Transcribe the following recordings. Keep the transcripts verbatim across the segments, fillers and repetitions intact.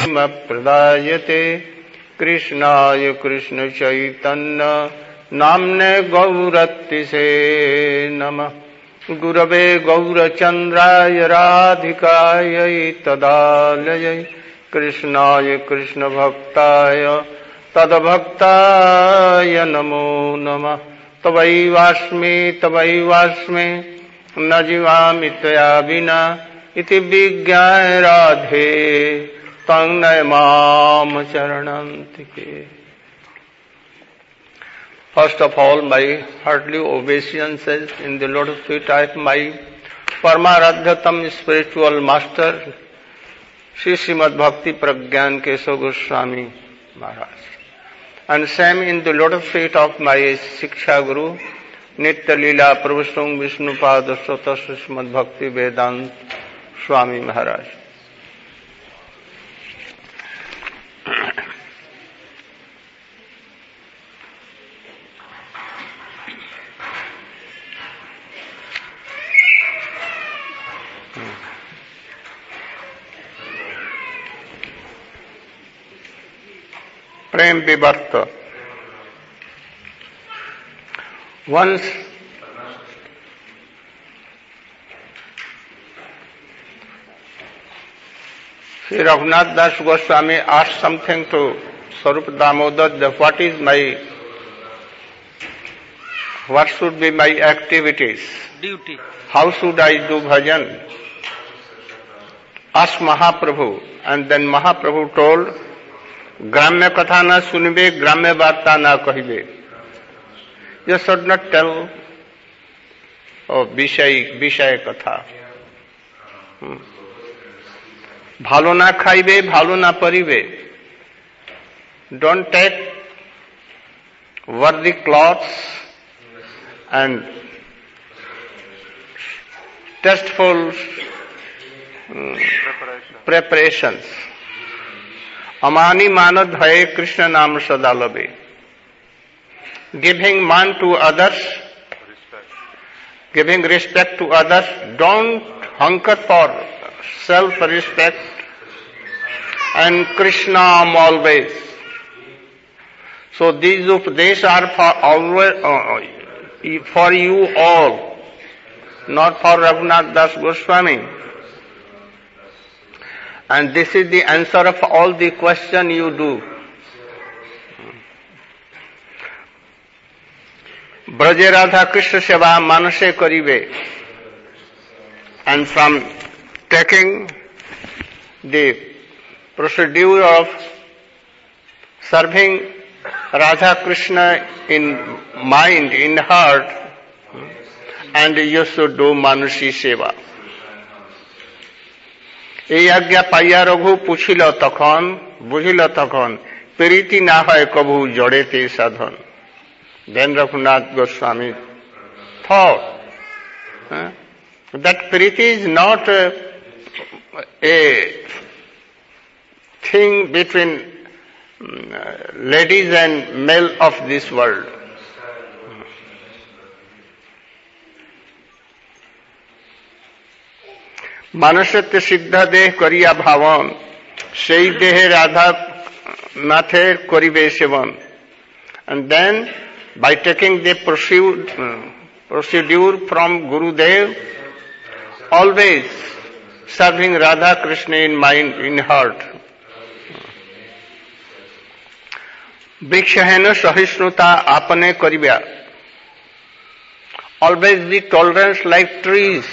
प्रदायते कृष्णाय कृष्ण चैतन्य नाम्ने गौरतिसे नमः। गुरवे गौरचन्द्राय राधिकायै तदालयै कृष्णाय कृष्ण भक्ताय तद्भक्ताय नमो नमः। तवैवास्मि तवैवास्मि न जीवामि त्वया विना इति विज्ञाय राधे तन्नय माम चरणन्तिके। First of all, my heartily obeisances in the lotus feet of my Paramaradhyatam spiritual master, Sri Srimad Bhakti Pragyan Kesava Goswami Maharaj. And same in the lotus feet of my Siksha Guru, Nitya Leela Prabhustam Vishnupada Sota Srimad Bhakti Vedanta Swami Maharaj. Prem Vivarta. Once Sri Raghunath Das Goswami asked something to Sarupa Damodar that what is my, what should be my activities? Duty. How should I do bhajan? Ask Mahaprabhu. And then Mahaprabhu told, ग्राम्य कथा न सुनबे, ग्राम्य वार्ता न कहिबे. You should not tell of विषय विषय कथा. भालो ना खाइबे, भालो ना परिबे. Don't take worthy clothes and tasteful um, preparations. Amani manad hai Krishna naam sada labe. Giving man to others, giving respect to others, don't hunker for self-respect and Krishna always. So these upadesh are for always, uh, for you all, not for Raghunath Das Goswami. And this is the answer of all the question you do. Braje Radha Krishna Seva Manase Karibe. And from taking the procedure of serving Radha Krishna in mind, in heart, and you should do Manushi Seva. এই আজ্ঞা পাইয়া রঘু পুছিল তখন, বুঝিল তখন, প্রীতি না হয় কবু জড়েতে সাধন. Then Raghunath Goswami thought uh, that priti is not a, a thing between uh, ladies and male of this world. মানুষত্ব সিদ্ধ দেহ করিয়া ভাবন, সেই দেহে রাধা নাথের করিবে সেবন. And then by taking the procedure from Gurudev, always serving Radha Krishna in mind, in heart. বৃক্ষহেন সহিষ্ণুতা আপনে করিবা. Always be tolerant like trees.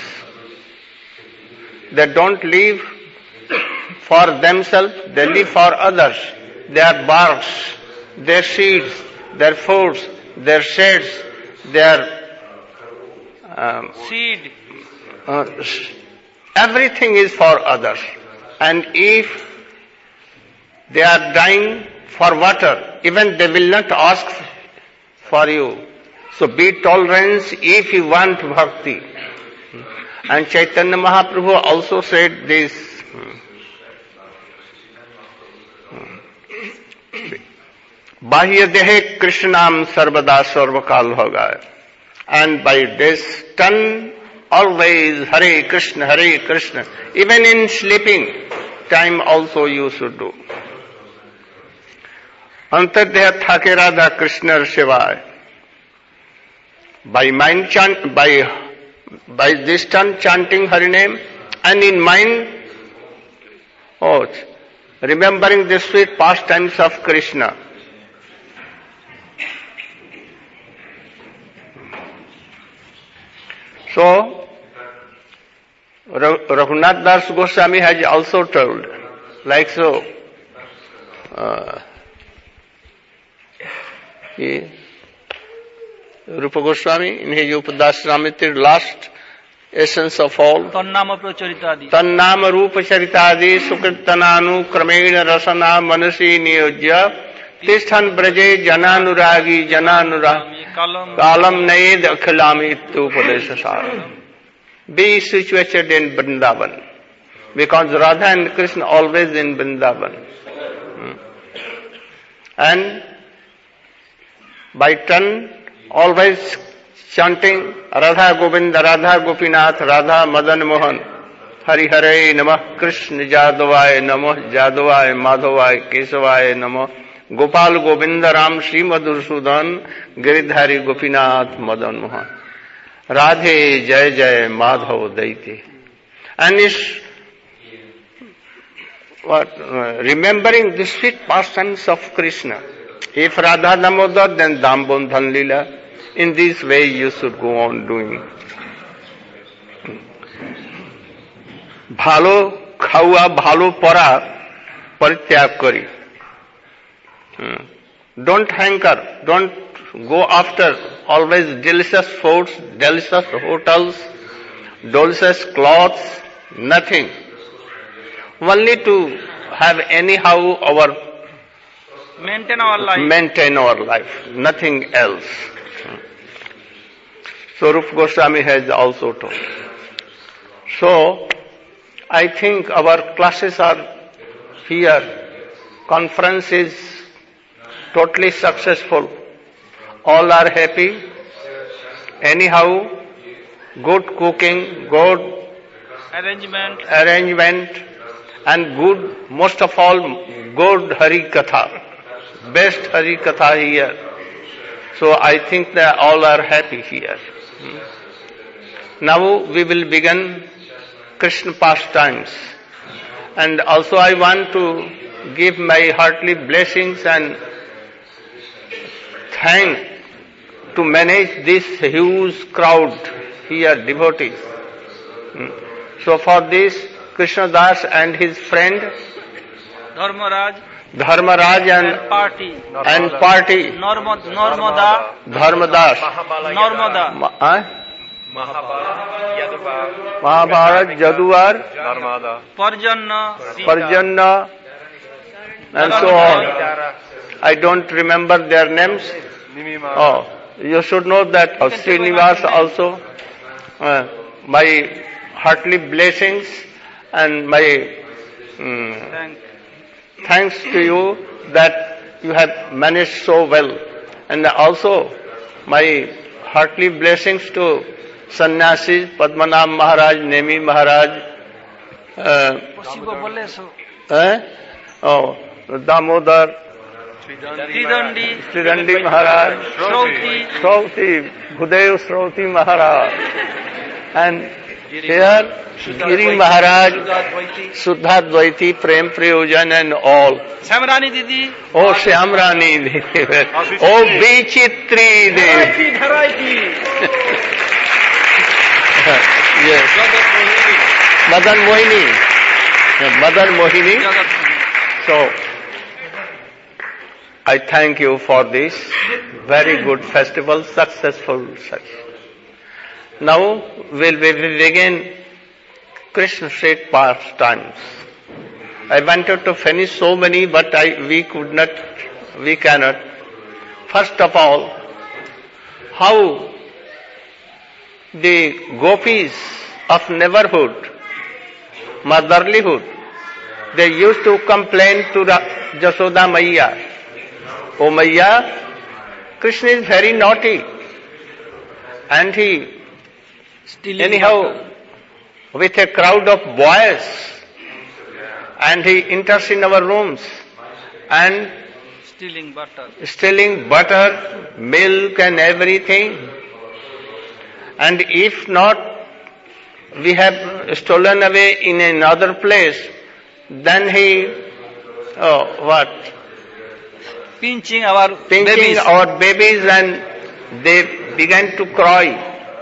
They don't live for themselves, they live for others. Their barks, their seeds, their fruits, their shades, their um, seed. Uh, everything is for others. And if they are dying for water, even they will not ask for you. So be tolerant if you want bhakti. And Chaitanya Mahaprabhu also said this. Bahya dehe Krishnam sarvada sarvakal hoga. And by this turn always Hare Krishna, Hare Krishna. Even in sleeping, time also you should do. Antardeh thake Radha Krishna Shivaya. By mind chant, by, by this turn chanting Hari name, and in mind, oh, remembering the sweet pastimes of Krishna. So, Raghunath Das Goswami has also told, like so, uh, he, Rupa Goswami in his Upadasramrita, last essence of all, Tannama Pracharitadi, Tannama Rupa Charitadi Sukritananu Kramena Rasana Manasi Niyojya Tisthan Braje Jananuragi Jananuragi Kalam Naid Akhilami Upadesasara. Be situated in Vrindavan, because Radha and Krishna always in Vrindavan. Hmm. And by turn, always chanting Radha Govinda, Radha Gopinath, Radha Madan Mohan, Hari Hare Namah, Krishna Jadavaya Namah, Jadavaya Madhavaya Kesavaya Namah, Gopal Govinda Ram Sri Madhusudan, Giridhari Gopinath Madan Mohan. Radhe Jai Jai Madhav Daiti. And is what uh, remembering the sweet pastimes of Krishna. If Radha Damodar, then Dambodhan Lila. In this way you should go on doing. Bhalo khaua bhalo para parityag kari. Don't hanker, don't go after always delicious foods, delicious hotels, delicious clothes, nothing. Only to have anyhow our maintain our life. Maintain our life, nothing else. So Rupa Goswami has also told. So I think our classes are here, conference is totally successful. All are happy. Anyhow, good cooking, good arrangement, arrangement, and good, most of all, good Hari Katha. Best Hari Katha here. So I think that all are happy here. Now we will begin Krishna pastimes. And also I want to give my heartily blessings and thank to manage this huge crowd here, devotees. So for this, Krishna Das and his friend Dharmaraj, Dharmaraj and, and party, and party Normad, Normada, Dharmadas, Normada, Ma, huh? Mahabharat, Jaduar, Parjanna, Parjanna, and so on. I don't remember their names. Oh, you should know that of Srinivas also. Uh, my heartily blessings and my um, thanks to you that you have managed so well. And also my heartily blessings to Sannyasis, Padmanabh Maharaj, Nemi Maharaj, uh, eh? oh, Damodar, Tridandi, Tridandi Maharaj, Shrauti, Shrauti, Bhudev Shrauti Maharaj, and here Giri Maharaj, Suddha Dvaiti, Prem Prayojan and all. Shyamrani Didi, Oh Shyamrani Devi, oh Vichitri Devi. Yes. Madan Mohini. Madan Mohini. So, I thank you for this very good festival, successful such. Now we'll begin Krishna State pastimes. I wanted to finish so many, but I, we could not, we cannot. First of all, how the gopis of neighborhood, motherlyhood, they used to complain to Jasoda Maiya. Oh Maiya, Krishna is very naughty. And he, Stealing anyhow, water. with a crowd of boys, and he enters in our rooms and stealing butter. stealing butter, milk and everything. And if not, we have stolen away in another place, then he, oh, what? Pinching our Pinching babies. our babies, and they began to cry.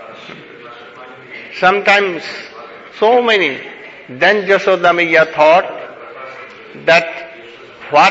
Sometimes so many. Then Jashoda Maiya thought that what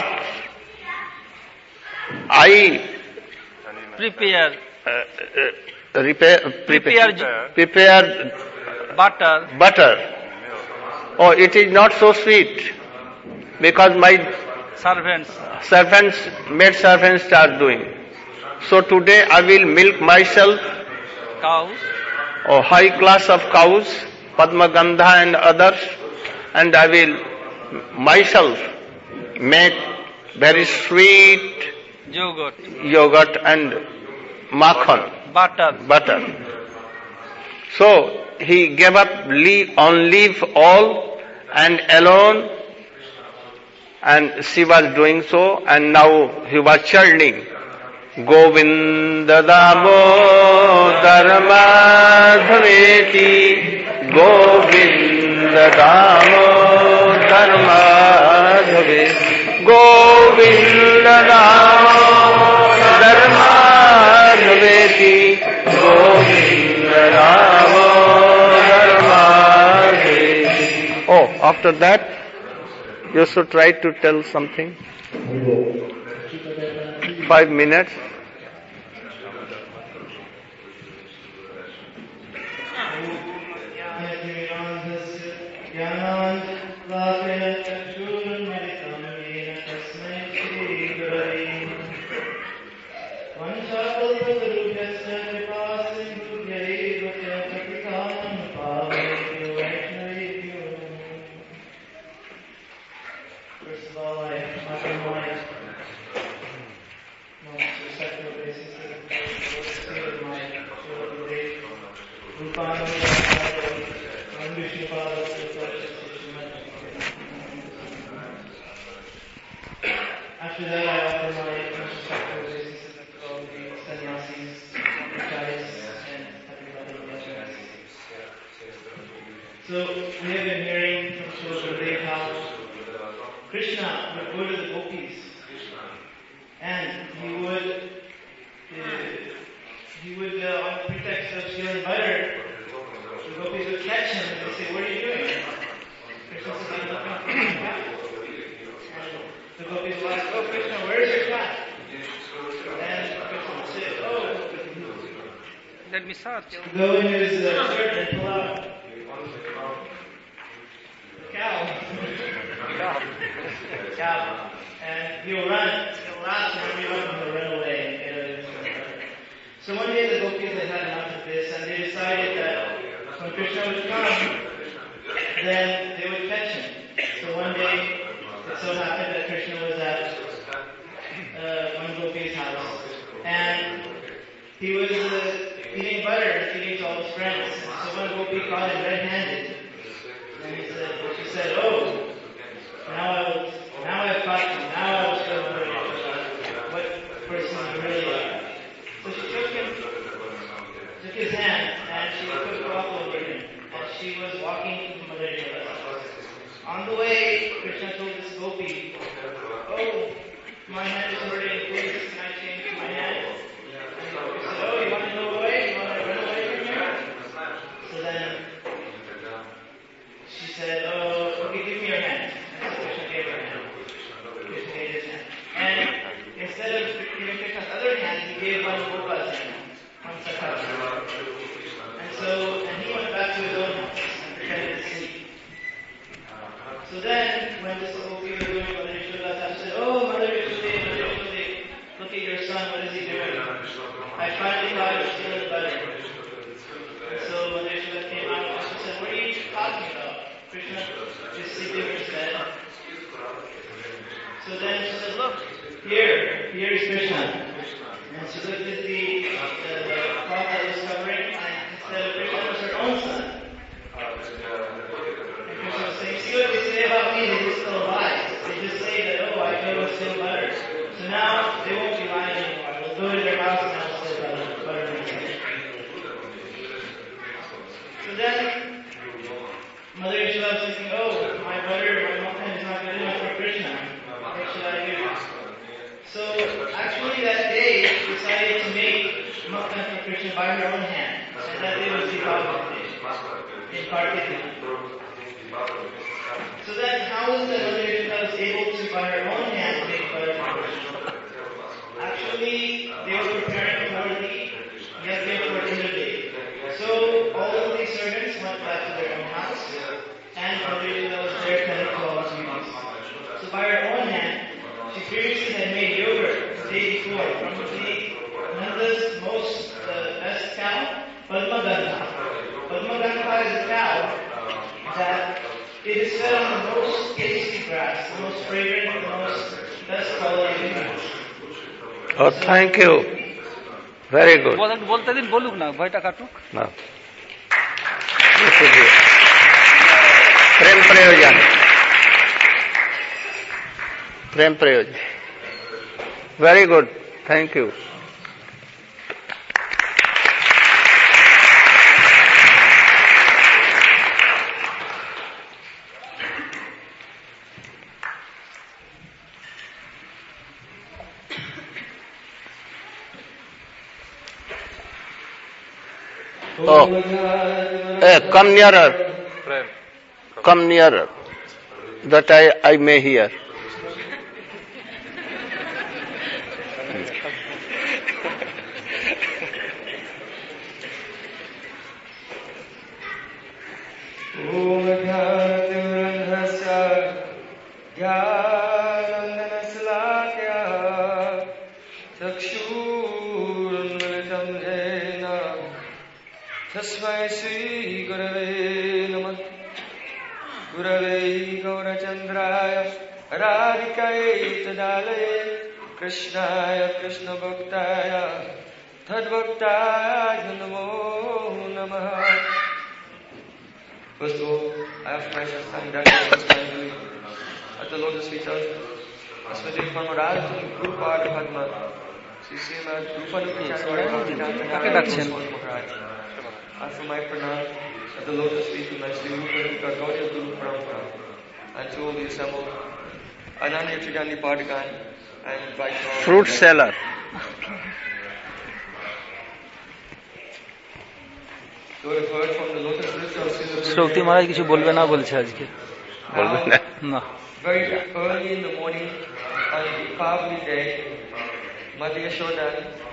I Prepare uh, uh, repair, prepare, Prepare- prepare butter. butter. Oh, it is not so sweet because my Servants. servants, maid servants are doing. So today I will milk myself, Cows. a high class of cows, Padma Gandha and others, and I will myself make very sweet Yogurt. yogurt and makhan, Butter. butter. So he gave up leave, on leave all and alone, and she was doing so, and now he was churning. Govinda Damodar Madhaveti, Govinda Damodar Madhaveti, Govinda Damodar Madhaveti, Govinda Damodar Madhaveti. Oh, after that, you should try to tell something. Five minutes. First of all, I offer my most respectful obeisances to my Srila Rupananda and Vishnupada After that, I offer my most respectful obeisances to all the sannyasis, acharyas, and everybody else. So, we have been hearing from Srila Gurudev how Krishna would go to the gopis, and he would, uh, he would, uh, on pretext of stealing butter, the gopis would catch him and they'd say, "What are you doing?" Krishna said, "I'm looking for my cat." And the gopis would ask, "Oh, Krishna, where's your cat?" And Krishna would say, "Oh, Let me search. go in his uh, shirt and pull out a cow." Cow. And he'll run, he'll laugh, and everyone will run away and get out of his shirt. So one day the gopis had had enough of this, and they decided that when Krishna would come, then they would catch him. So one day, it so happened that Krishna was at uh, one gopi's house, and he was uh, eating butter and feeding to all his friends. So one gopi caught him red-handed, and he said, she said, "Oh, now I will, now I've caught you. Now I will show you what person you really are." So she took him, took his hand, and she put cloth over him, and she was walking to Mother Yashoda. On the way, Krishna told this gopi, "Oh, my hand is hurting. Please, can I change my hand?" And the gopi said, "Oh, you want to go away? You want to run away from here?" So then she said, "Oh, okay, give me your hand." And so Krishna gave her hand. Krishna gave his hand. And instead of giving Krishna's other hand, he gave one Gopa's hand, one Sakha's hand. And so, and he went back to his own house and pretended to sleep. So then, when this gopi was going to Mother Yashoda, she said, "Oh, Mother Yashoda, Mother Yashoda, look at your son, what is he doing? I finally caught him stealing butter." And so Mother Yashoda came out and she said, "What are you talking about? Krishna is sleeping instead." So then she said, "Look, here, here is Krishna." And she looked at the, the, the cloth that was covering, and instead of Krishna, it was her own son. And Krishna was saying, "See what they say about me, they just don't So actually that day she decided to make Makkan for Krishna by her own hand. And that day was Deepavali day in particular. So then how is the Mother Yashoda was able to by her own hand make butter for Krishna? Actually they were preparing for the Yajna for Indra Day. So all of these servants went back to their own house and Mother Yashoda was there tending to all the duties. So by her own hand, she previously had made yogurt the day before from the Nanda's most uh, best cow, Padmagandha. Padmagandha is a cow that it is fed on the most tasty grass, the most fragrant, the most best quality grass. Oh, thank you. Very good. বলতে দিন বলুক না ভয়টা কাটুক না প্রেম প্রয়োজন প্রেম প্রয়োজন Very good. Thank you. Oh, hey, come nearer. Come nearer, that I, I may hear. तस्मै श्री गुरवे नमः गुरवे गौरचन्द्राय राधिकायै तदालये कृष्णाय कृष्णभक्ताय तद्भक्ताय नमो नमः. First of all, I have myself thank that finally at the lotus feet of Aswati Parmaraj Gurupad Padma Sri Srimad Rupanupacharya Maharaj. And for my pranam at the lotus feet of my Sri Rupa Gaudiya Guru Parampara and to all the assembled Ananya Tridani Padagan and Vaishnava Fruit seller. So I've heard from the lotus lips of Srila Shrauti মহারাজ কিছু বলবে না বলছে আজকে বলবে না না very early in the morning on Deepavali day, Mother Yashoda,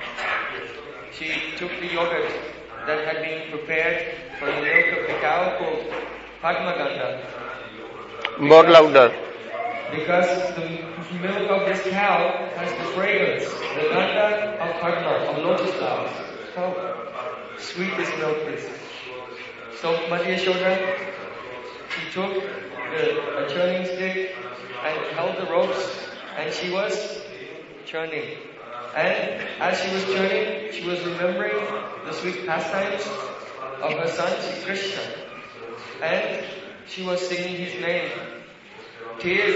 she took the yogurt that had been prepared from the milk of the cow called Padmagandha. More louder. Because the milk of this cow has the fragrance, the gandha of Padma, of lotus flowers. How sweet this milk is. So Mother Yashoda, she took the, a churning stick and held the ropes and she was churning. And as she was churning, she was remembering the sweet pastimes of her son Sri Krishna. And she was singing his name. Tears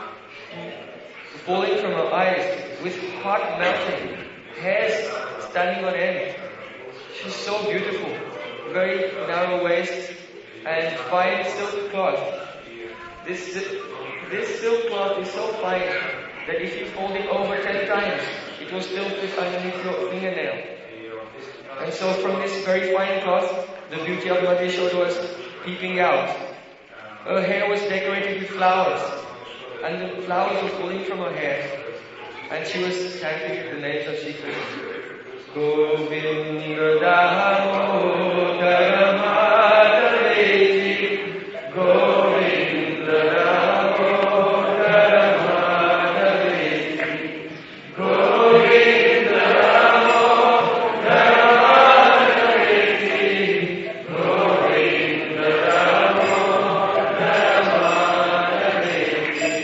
falling from her eyes, with heart melting, hairs standing on end. She's so beautiful, very narrow waist and fine silk cloth. This, this silk cloth is so fine that if you fold it over ten times, it will still fit underneath your fingernail. And so from this very fine cloth, the beauty of Mother Yashoda was peeping out. Her hair was decorated with flowers, and the flowers were falling from her hair. And she was chanting the names of Shri Krishna. Govinda Damodara Madhaveti, Govinda Damodara Madhaveti, Govinda Damodara Madhaveti, Govinda Damodara Madhaveti.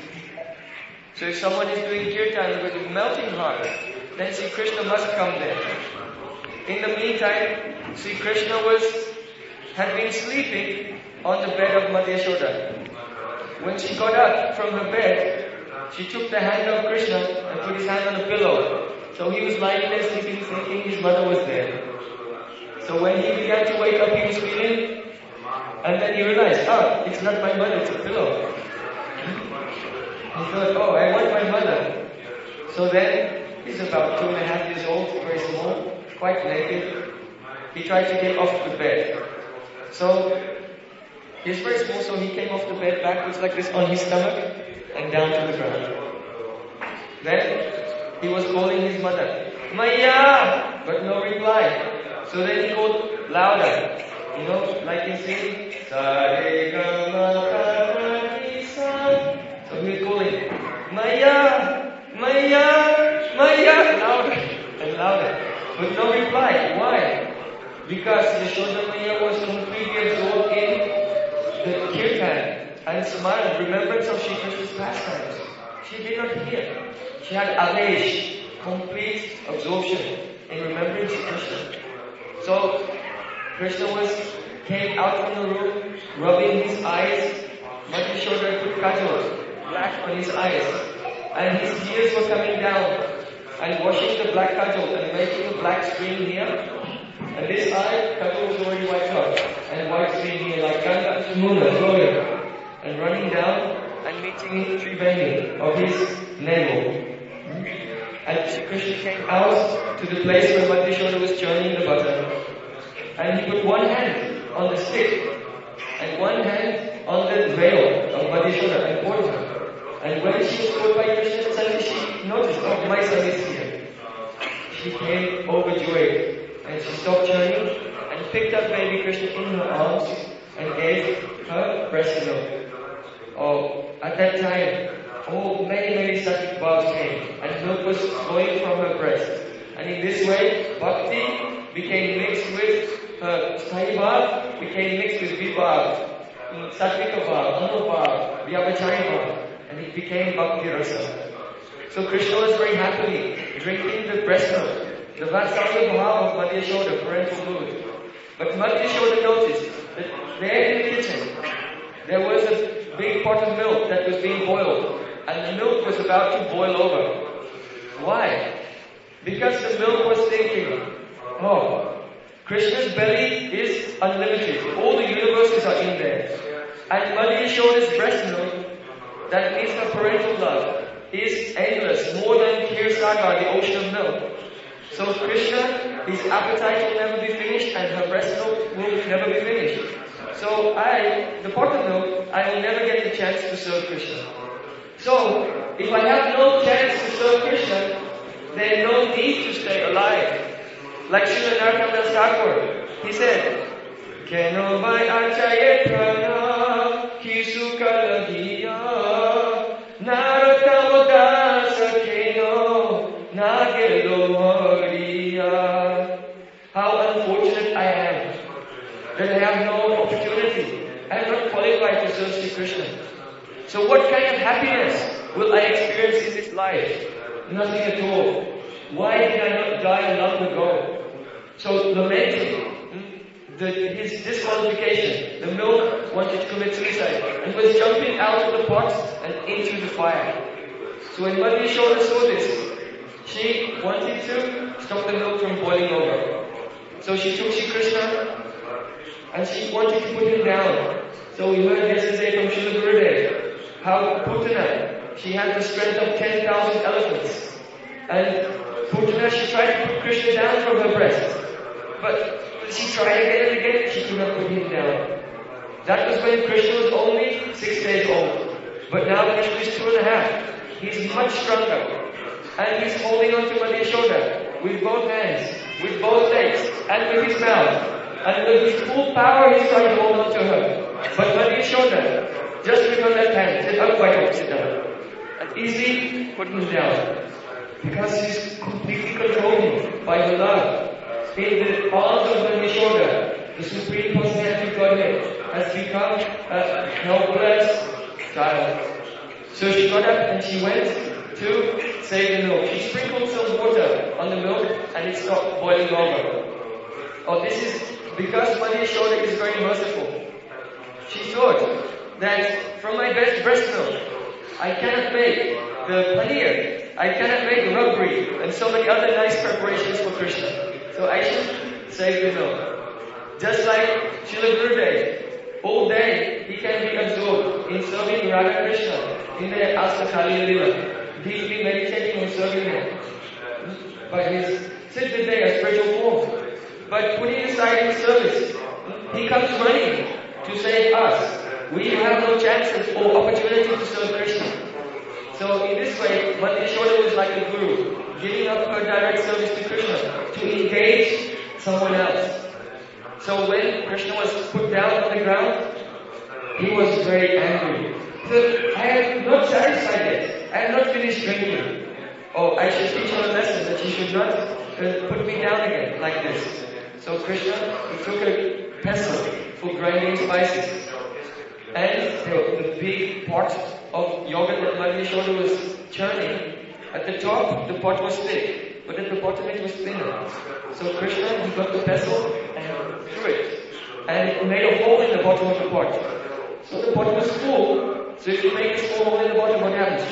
So if someone is doing kirtan with a melting heart, then Sri Krishna must come there. In the meantime, Sri Krishna was had been sleeping on the bed of Mother Yashoda. When she got up from her bed, she took the hand of Krishna and put his hand on a pillow. So he was lying there sleeping, thinking his mother was there. So when he began to wake up, he was feeling, and then he realized, ah, it's not my mother, it's a pillow. He thought, oh, I want my mother. So then, he's about two and a half years old, very small, quite naked. He tried to get off the bed. So, he's very small, so he came off the bed backwards like this on his stomach and down to the ground. Then, he was calling his mother, Maya! But no reply. So then he called louder. You know, like in singing, Sa-re-ga-ma-ka-ra-ni-sa. So he was calling, Maya! Maya! Maya! Louder and louder. But no reply. Why? Because Yashoda Maya was completely absorbed in the kirtan and smile, remembrance of Shri Krishna's pastimes. She did not hear. She had avesh, complete absorption in remembering Shri Krishna. So Krishna was came out from the room, rubbing his eyes. Mother Yashoda put kajal, black on his eyes, and his tears were coming down, and washing the black kajal and making a black stream here. And this eye, kajal was already wiped out, and white stream here like Ganga, Yamuna, flowing, and running down and meeting Triveni of his navel. And Shri Krishna came out to the place where Mother Yashoda was churning the butter. And he put one hand on the stick and one hand on the veil of Mother Yashoda and poured her. And when she was caught by Krishna, suddenly she noticed, oh, my son is here. She came overjoyed and she stopped churning and picked up baby Krishna in her arms and gave her breast milk. Oh, at that time, oh, many, many sattvic bhavs came and milk was flowing from her breast. And in this way, bhakti became mixed with her sthai bhav, became mixed with vibhav, sattvika bhav, anubhav, vyabhachari bhav, and it became bhakti rasa. So Krishna was very happily drinking the breast milk, the vatsalya bhav of Mother Yashoda, parental mood. But Mother Yashoda noticed that there in the kitchen, there was a big pot of milk that was being boiled, and the milk was about to boil over. Why? Because the milk was thinking, oh, Krishna's belly is unlimited. All the universes are in there. And Mother Yashoda's breast milk, that means her parental love, is endless, more than Kir Sagar, the ocean of milk. So Krishna, his appetite will never be finished and her breast milk will never be finished. So I, the pot of milk, I will never get the chance to serve Krishna. So, if I have no chance to serve Krishna, then no need to stay alive. Like Srila Narottam Das Thakur, he said, Keno vai achaye prana kisuka lagiya Narottam Das Keno nagelo mariya. How unfortunate I am that I have no opportunity. I am not qualified to serve Sri Krishna. So what kind of happiness will I experience in this life? Nothing at all. Why did I not die long ago? So lamenting the, his disqualification, the milk wanted to commit suicide and was jumping out of the pot and into the fire. So when Mother Yashoda saw this, she wanted to stop the milk from boiling over. So she took Shri Krishna and she wanted to put him down. So we heard yesterday from Srila Gurudev how Putana, she had the strength of ten thousand elephants. And Putana, she tried to put Krishna down from her breast. But she tried again and again, she could not put him down. That was when Krishna was only six days old. But now Krishna is two and a half. He's much stronger. And he's holding on to Mother Yashoda with both hands, with both legs, and with his mouth. And with his full power, he's trying to hold on to her. But Mother Yashoda, just with her left hand, said, "Oh, quite up, sit down." And easily put him down. Because she's completely controlled by her love. In the arms of Mother Yashoda, the Supreme Personality of Godhead has become a helpless child. So she got up and she went to save the milk. She sprinkled some water on the milk and it stopped boiling over. Oh, this is because Mother Yashoda is very merciful. She thought that from my best breast milk, I cannot make the paneer, I cannot make rabri, and so many other nice preparations for Krishna. So I should save the milk. Just like Srila Gurudev, all day he can be absorbed in serving Radha Krishna in the Astakali Lila. deeply meditating on serving Him by His simply there, a spiritual form. But putting aside His service, He comes running to save us. We have no chances or opportunity to serve Krishna. So in this way, Mother Yashoda was like a guru, giving up her direct service to Krishna to engage someone else. So when Krishna was put down on the ground, he was very angry. He said, I am not satisfied yet. I have not finished drinking. Oh, I should teach her a lesson that she should not uh, put me down again like this. So Krishna, he took a pestle for grinding spices. And the, the big pot of yogurt that Mother Yashoda was churning, at the top the pot was thick, but at the bottom it was thinner. So Krishna, he got the pestle and threw it. And it made a hole in the bottom of the pot. So the pot was full. So if you make a small hole in the bottom, what happens?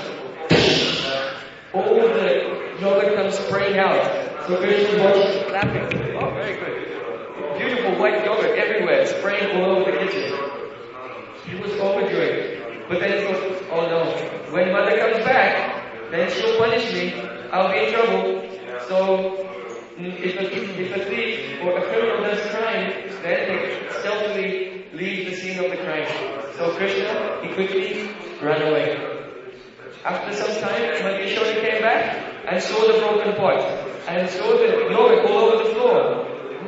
All the yogurt comes spraying out. So Krishna was clapping. Oh, very good. Beautiful white yogurt everywhere, spraying all over the kitchen. He was overjoyed. But then he thought, oh no, when Mother comes back, then she'll punish me. I'll be in trouble. So if a, if a thief or a criminal does crime, then they stealthily leave the scene of the crime. So Krishna, he quickly ran away. After some time, Mother Yashoda came back and saw the broken pot and saw the yogurt all over the floor.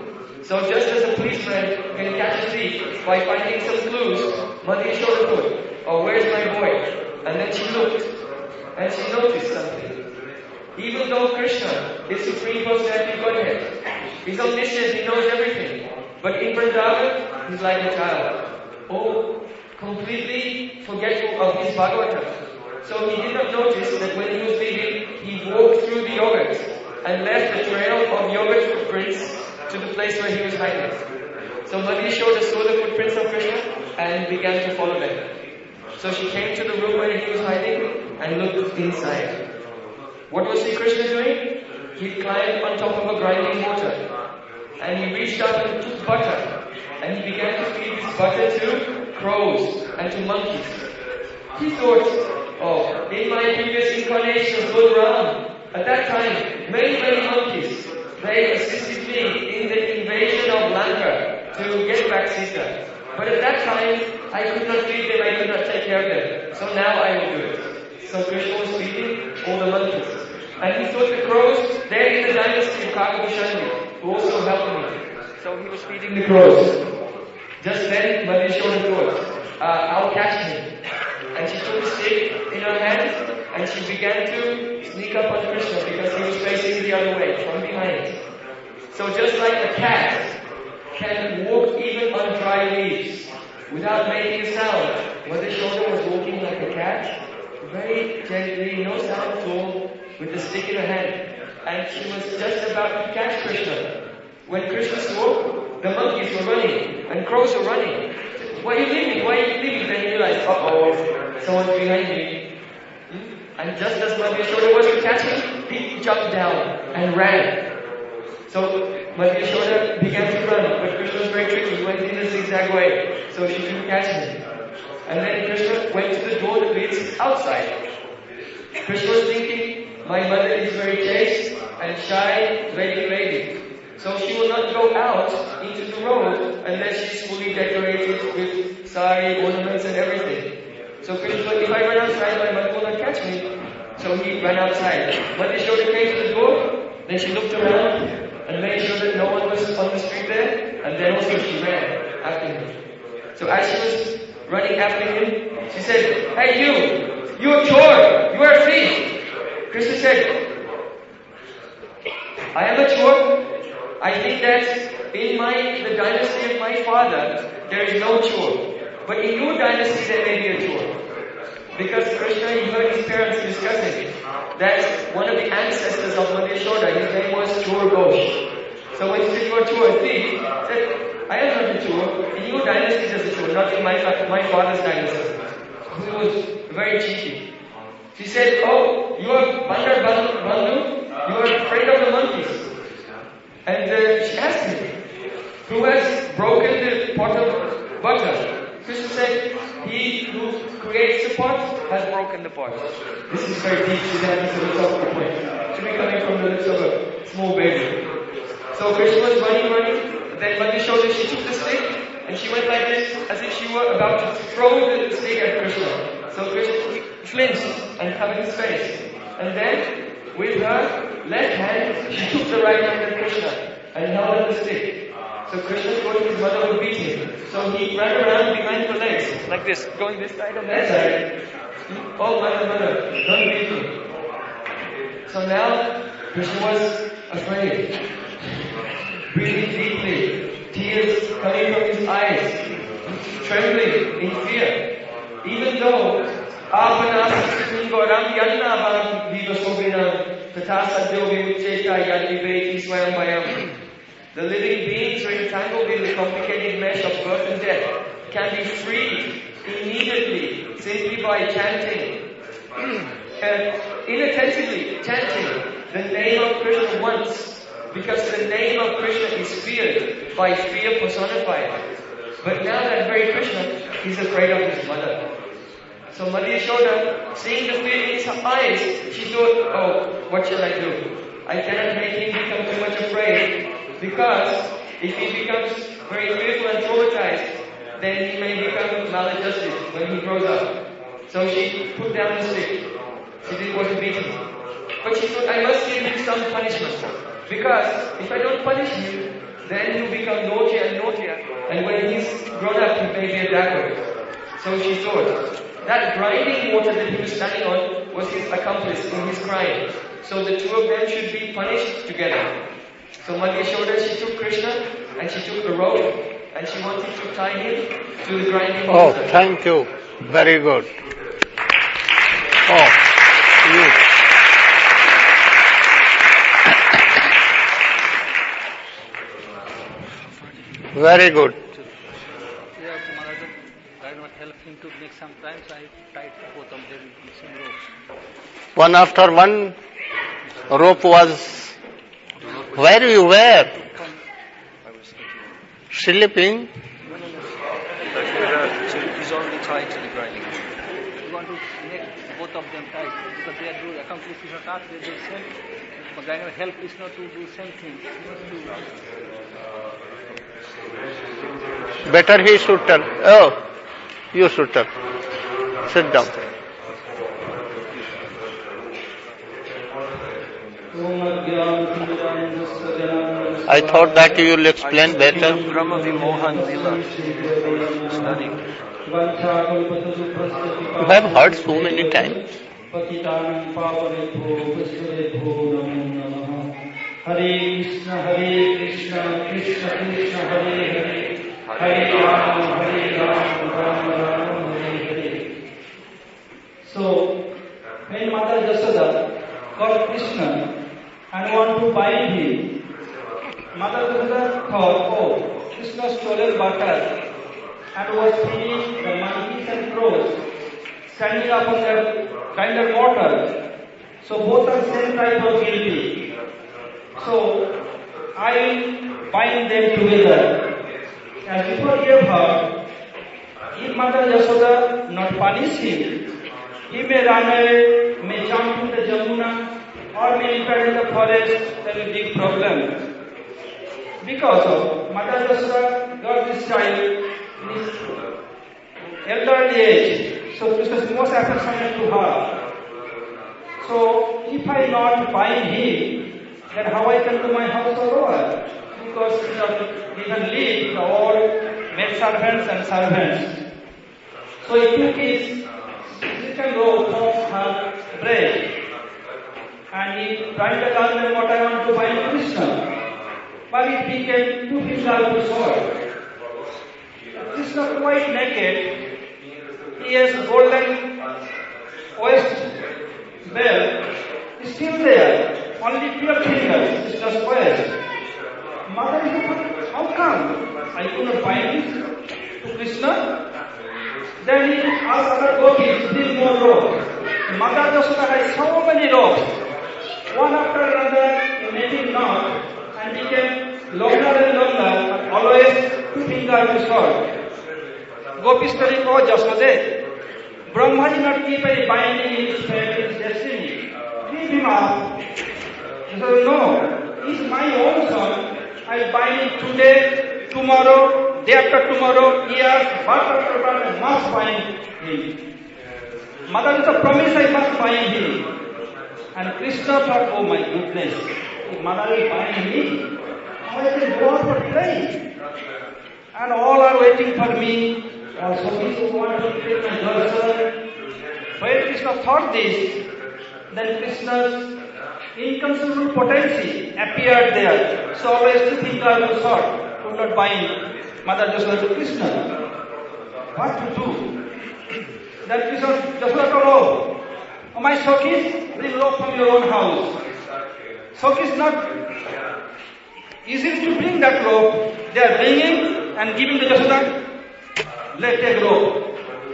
So just as a policeman can catch a thief by finding some clues, Mother Yashoda thought, oh, where's my boy? And then she looked and she noticed something. Even though Krishna is Supreme Personality Godhead, He's omniscient, He knows everything. But in Vrindavan, He's like a child. Oh, completely forgetful of His Bhagavatam. So he did not notice that when he was leaving, he walked through the yogurt and left a trail of yogurt footprints to the place where he was hiding. So Mother Yashoda saw the footprints of Krishna and began to follow them. So she came to the room where he was hiding and looked inside. What was Sri Krishna doing? He climbed on top of a grinding water and he reached up and took butter and he began to feed this butter to crows and to monkeys. He thought, oh, in my previous incarnations, Lord Ram, at that time, many, many monkeys, they assisted me in the invasion of Lanka to get back Sita. But at that time, I could not feed them, I could not take care of them. So now I will do it. So Krishna was feeding all the monkeys. And he thought the crows, they're in the dynasty of Kakabhushani, who also helped me. So he was feeding the crows. Just then, Mother Yashoda thought, uh, I'll catch him. And she took a stick in her hand and she began to sneak up on Krishna because he was facing the other way, from behind. So just like a cat can walk even on dry leaves without making a sound, Mother Yashoda was walking like a cat, very gently, no sound at all, with the stick in her hand. And she was just about to catch Krishna. When Krishna saw, the monkeys were running and crows were running. Why are you leaving? Why are you leaving? Then he realized, uh-oh, someone's behind me. And just as Mother Yashoda was to catch him, he jumped down and ran. So Mother Yashoda began to run, but Krishna was very tricky. He went in a zigzag way, so she couldn't catch him. And then Krishna went to the door that leads outside. Krishna was thinking, my mother is very chaste and shy, lady lady. So she will not go out into the road unless she's fully decorated with sari, ornaments and everything. So Krishna thought, if I run outside, my mother will not catch me. So he ran outside. Mother Yashoda came to the door, then she looked around and made sure that no one was on the street there, and then also she ran after him. So as she was running after him, she said, hey you, you are chore, you are a thief. Krishna said, I am a chore. I think that in my the dynasty of my father, there is no chore. But in your dynasty, there may be a chore. Because Krishna, he heard his parents discussing that one of the ancestors of Mother Yashoda, his name was Chor Ghosh. So when he said, you are chore, a thief, he said, I am not a chore. In your dynasty, there's a chore, not in my, my father's dynasty. He was very cheeky. She said, oh, you are Bandar Bandhu? You are afraid of the monkeys. And uh, she asked him, who has broken the pot of butter? Krishna said, he who creates the pot has broken the pot. This is very deep, so that is the top of the point. It should be coming from the lips of a small baby. So Krishna was running, running, then Mother Yashoda, she took the stick, and she went like this, as if she were about to throw the stick at Krishna. So Krishna flinched and covered his face. And then, with her left hand, she took the right hand of Krishna and held up the stick. So Krishna thought his mother would beat him. So he ran around behind her legs, like this, going this side and that side. Oh, mother, mother, don't beat me. So now, Krishna was afraid. Breathing deeply, tears coming from his eyes, trembling in fear. Even though Apanasasukun Goram Yanna Viva Sobinam Tatasad Vimucheta Yaniveti Swayambayam. The living beings are entangled in the complicated mesh of birth and death can be freed immediately simply by chanting and inattentively chanting the name of Krishna once. Because the name of Krishna is feared by fear personified. But now that very Krishna is afraid of his mother. So Mother Yashoda, seeing the fear in his eyes, she thought, oh, what shall I do? I cannot make him become too much afraid, because if he becomes very fearful and traumatized, then he may become maladjusted when he grows up. So she put down the stick. She didn't want to beat him. But she thought, I must give him some punishment. Because if I don't punish him, then he'll become naughtier and naughtier. And when he's grown up, he may be a dagger. So she thought, that grinding water that he was standing on was his accomplice in his crime. So the two of them should be punished together. So Mother Yashoda, she took Krishna and she took the rope and she wanted to tie him to the grinding water. Oh, thank you. Very good. Oh, you. Very good. Yeah, Maharaj, I not help him to make some time, so I tied both of them in some ropes. One after one rope was where you were? Sleeping. No, no, no. So he's already tied to the grinding. You want to make both of them tight because they are doing accomplish Krishna task, they do same. But I will help Krishna to do same thing. Better he should tell. Oh, you should tell. Sit down. I thought that you will explain better. Brahma Vimohan Lila studying. You have heard so many times. Hare Krishna, Hare Krishna, Krishna Krishna, Hare Hare, Hare Rama, Hare Rama, Rama Rama, Hare Hare. So, when Mother Yashoda called Krishna and want to bind him, Mother Yashoda thought, oh, Krishna stole butter and was feeding the monkeys and crows standing up on the kind of water. So both are same type of guilty. So I will bind them together. As before gave her, if Mother Yashoda not punish him, he may run away, may jump into the Jamuna, or may enter in the forest. There will be big problem. Because of Mother Yashoda got this child in his elderly age, so Krishna is most affectionate to her. So if I not bind him, then how I can do my household work? Because we can live the all men servants and servants. So he took his second rope from her breast and he tried to tell them what I want to bind Krishna. But it became two fingers sword. Krishna quite naked. He has golden waist belt. Is still there. Only twelve fingers, it's just waist. Mother is like, how come? I could not bind it to Krishna? Then he asked other gopis, still more rope. Mother Yashoda had so many ropes. One after another, making knot, and became longer and longer, always two fingers short. Gopi telling, oh Jasode, Brahma did not keep any binding in his fate, his destiny. Leave him up. He said, no, he's my own son. I'll bind him today, tomorrow, day after tomorrow, years, birth after birth, I must bind him. Mother is a promise, I must bind him. And Krishna thought, oh my goodness, if mother will bind me, how I can go out for playing? And all are waiting for me. Also, people want to take my darshan. When Krishna thought this, then Krishna's inconceivable potency appeared there. So always two things are to sort, could not bind Mother Jashoda to Krishna. What to do? Then Krishna Jashoda told, oh, oh my Sakis, bring rope from your own house. Sakis not easy to bring that rope. They are bringing and giving to Jashoda, let take rope.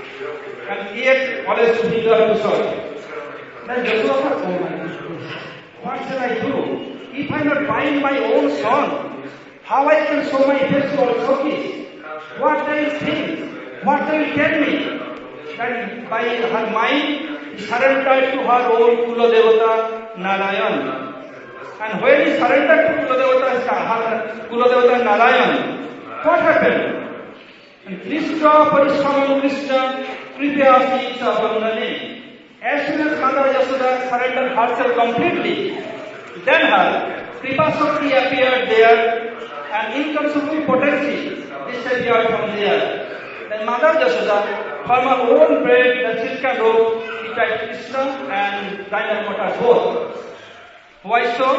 And yet always to bring her to sort. Then Jashoda thought, oh my goodness, what shall I do? If I not bind my own son, how I can show my face to all Sakis? What they will think? What they will tell me? That by her mind, surrendered to her own Kula Devata Narayan. And when he surrendered to Kula Devata, Kula Devata Narayan, what happened? And Krishna Parishramam Krishna Kripyasi Sabandane. As soon as Mother Yashoda surrendered herself completely, then her Kripa Shakti appeared there and inconceivable potency disappeared from there. Then Mother Yashoda, from her own braid, the silken robe, he tied Krishna and Dynamata both. Why so?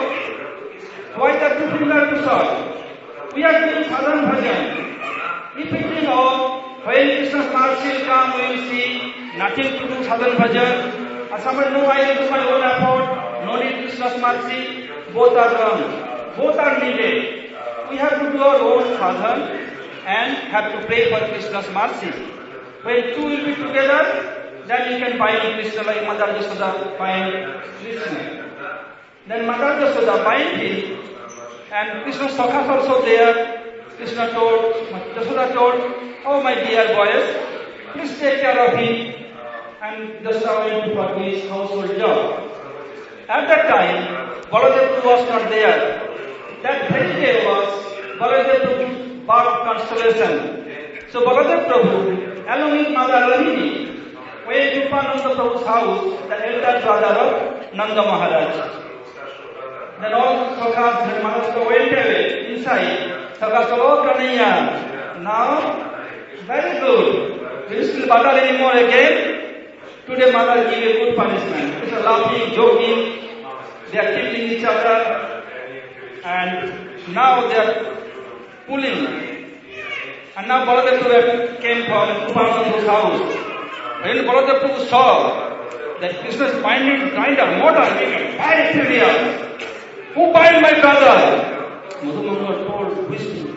Why the two finger to serve? We are doing sadhan bhajan. If we think of when Krishna's mercy will come, we will see nothing to do sadhan bhajan. Or somebody, no, I will do my own effort, no need Krishna's mercy. Both are wrong. Both are needed. We have to do our own sadhan and have to pray for Krishna's mercy. When two will be together, then you can bind Krishna like Mother Yashoda bind Krishna. Then Mother Yashoda bind him, and Krishna's Sakhas also there. Krishna told, Yashoda told, oh my dear boys, please take care of him. And Yashoda went to perform his household job. At that time, Baladev was not there. That very day was Baladev Prabhu's birth constellation. So Baladev Prabhu, along with Mother Rahini, went to Upananda Prabhu's house, the elder brother of Nanda Maharaj. Then all Sakhas and Maharaj went away inside. Sakhas said, oh Pranaya, now, very good. We still battle anymore again. Today Mother gave a good punishment. They are laughing, joking, they are killing each other, and now they are pulling. And now Baladev Prabhu came from Upananda's house. When Baladev Prabhu saw that Krishna is binding grinder, motor, making very furious. Who bind my brother? Madhumanga told Vishnu,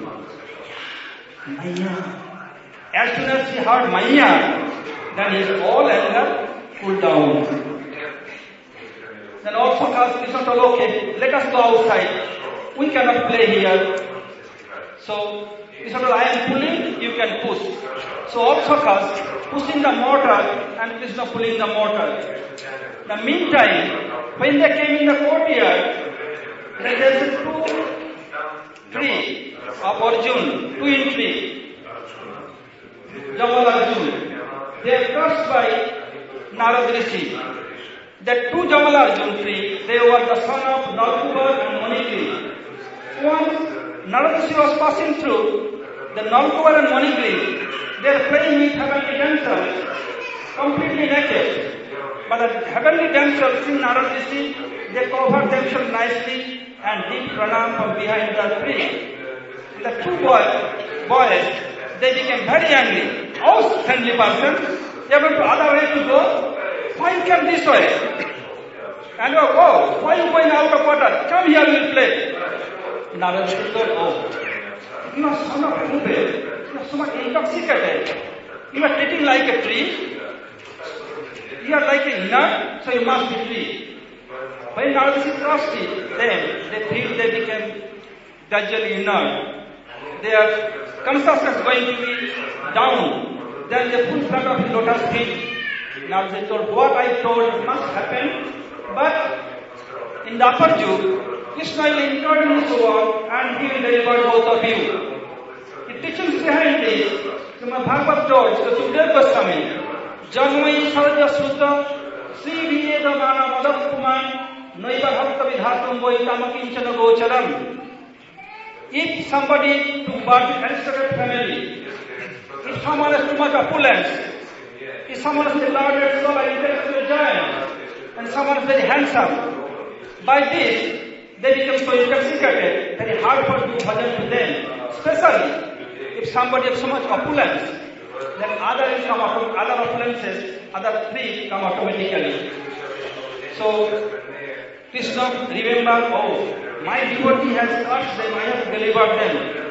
Maya. As soon as he heard Maya, then his all anger cooled down. Then also Krishna told, okay, let us go outside. We cannot play here. So Krishna told, I am pulling, you can push. So all Sakhas pushing the mortar and Krishna pulling the mortar. In the meantime, when they came in the courtyard, there is a two tree of Arjun, two in tree. Jamal Arjun. They are crushed by Narad Rishi. That two Jamal Arjun tree, they were the son of Nalkubar and Manigri. Once Narad Rishi was passing through, the Nalkubar and Manigri, they are playing with heavenly damsels, completely naked. But the heavenly damsels in Narad Rishi, they covered themselves nicely and did pranam from behind the tree. The two boys, boys, they became very angry. Oh, friendly person, they are going to other way to go. Why you come this way? And oh, oh, why you going out of water? Come here, we'll play. Narad Rishi thought, oh, you are son of Rube. You are so much intoxicated. You are treating like a tree. You are like a nut, so you must be tree. When Narad Rishi crossed it, then they feel they became gradually inert. Their consciousness going to be down. Then they put front of his lotus feet. Now they told, what I told must happen, but in the upper Jug, Krishna will enter in this world and he will deliver both of you. The teachings behind this, Srimad Bhagavad told to Sukadeva Goswami, Janmai Sarja Sutta, Sri Videta Mana Madam Kuman, Noiva Bhakta Vidhatam Voitama Kinchana Gocharam. If somebody took birth in aristocratic family, if someone has too much opulence, if someone is a larger soul and intellectual giant, and someone is very handsome, by this they become so intoxicated that it's hard for to bhajan to them. Especially if somebody has so much opulence, then other will come auto- other opulences, other three come automatically. So Krishna remember, oh, my devotee has cursed them, I have delivered them.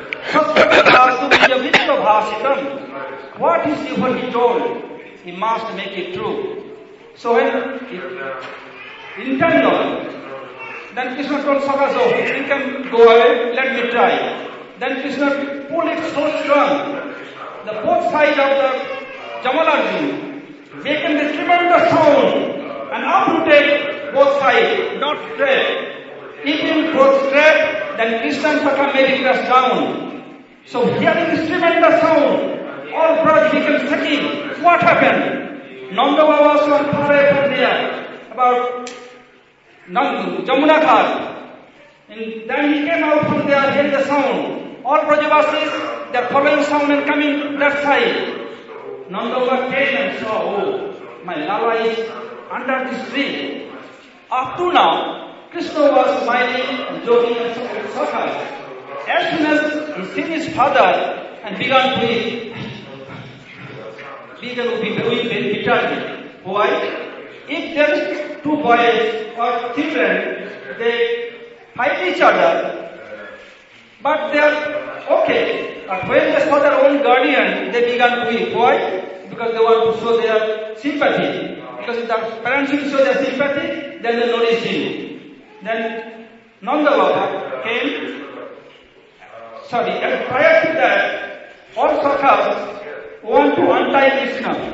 What is devotee told? He must make it true. So when he intended, then Krishna told Sakazo, you can go away, let me try. Then Krishna pulled it so strong, the both sides of the Jamalarjun, making the tremendous sound and uprooted both sides, not straight. If it goes straight, then Krishna and Saka made it crash down. So hearing this tremendous sound, all Braj became shaking. What happened? Nanda Baba was far away from there, about Jamuna Ghat. And then he came out from there, hearing the sound. All Brajavasis, they are following sound and coming that side. Nanda Baba came and saw, oh, my Lala is under this tree. Up to now, Krishna was smiling and joking and Saka. As soon as he seen his father and began to eat, began to be very bitterly. Why? If there is two boys or children, they fight each other, but they are okay. But when they saw their own guardian, they began to weep. Why? Because they want to show their sympathy. Because if the parents will show their sympathy, then they notice him. Then Nanda Baba came, sorry, and prior to that, all Sakhas want to untie Krishna.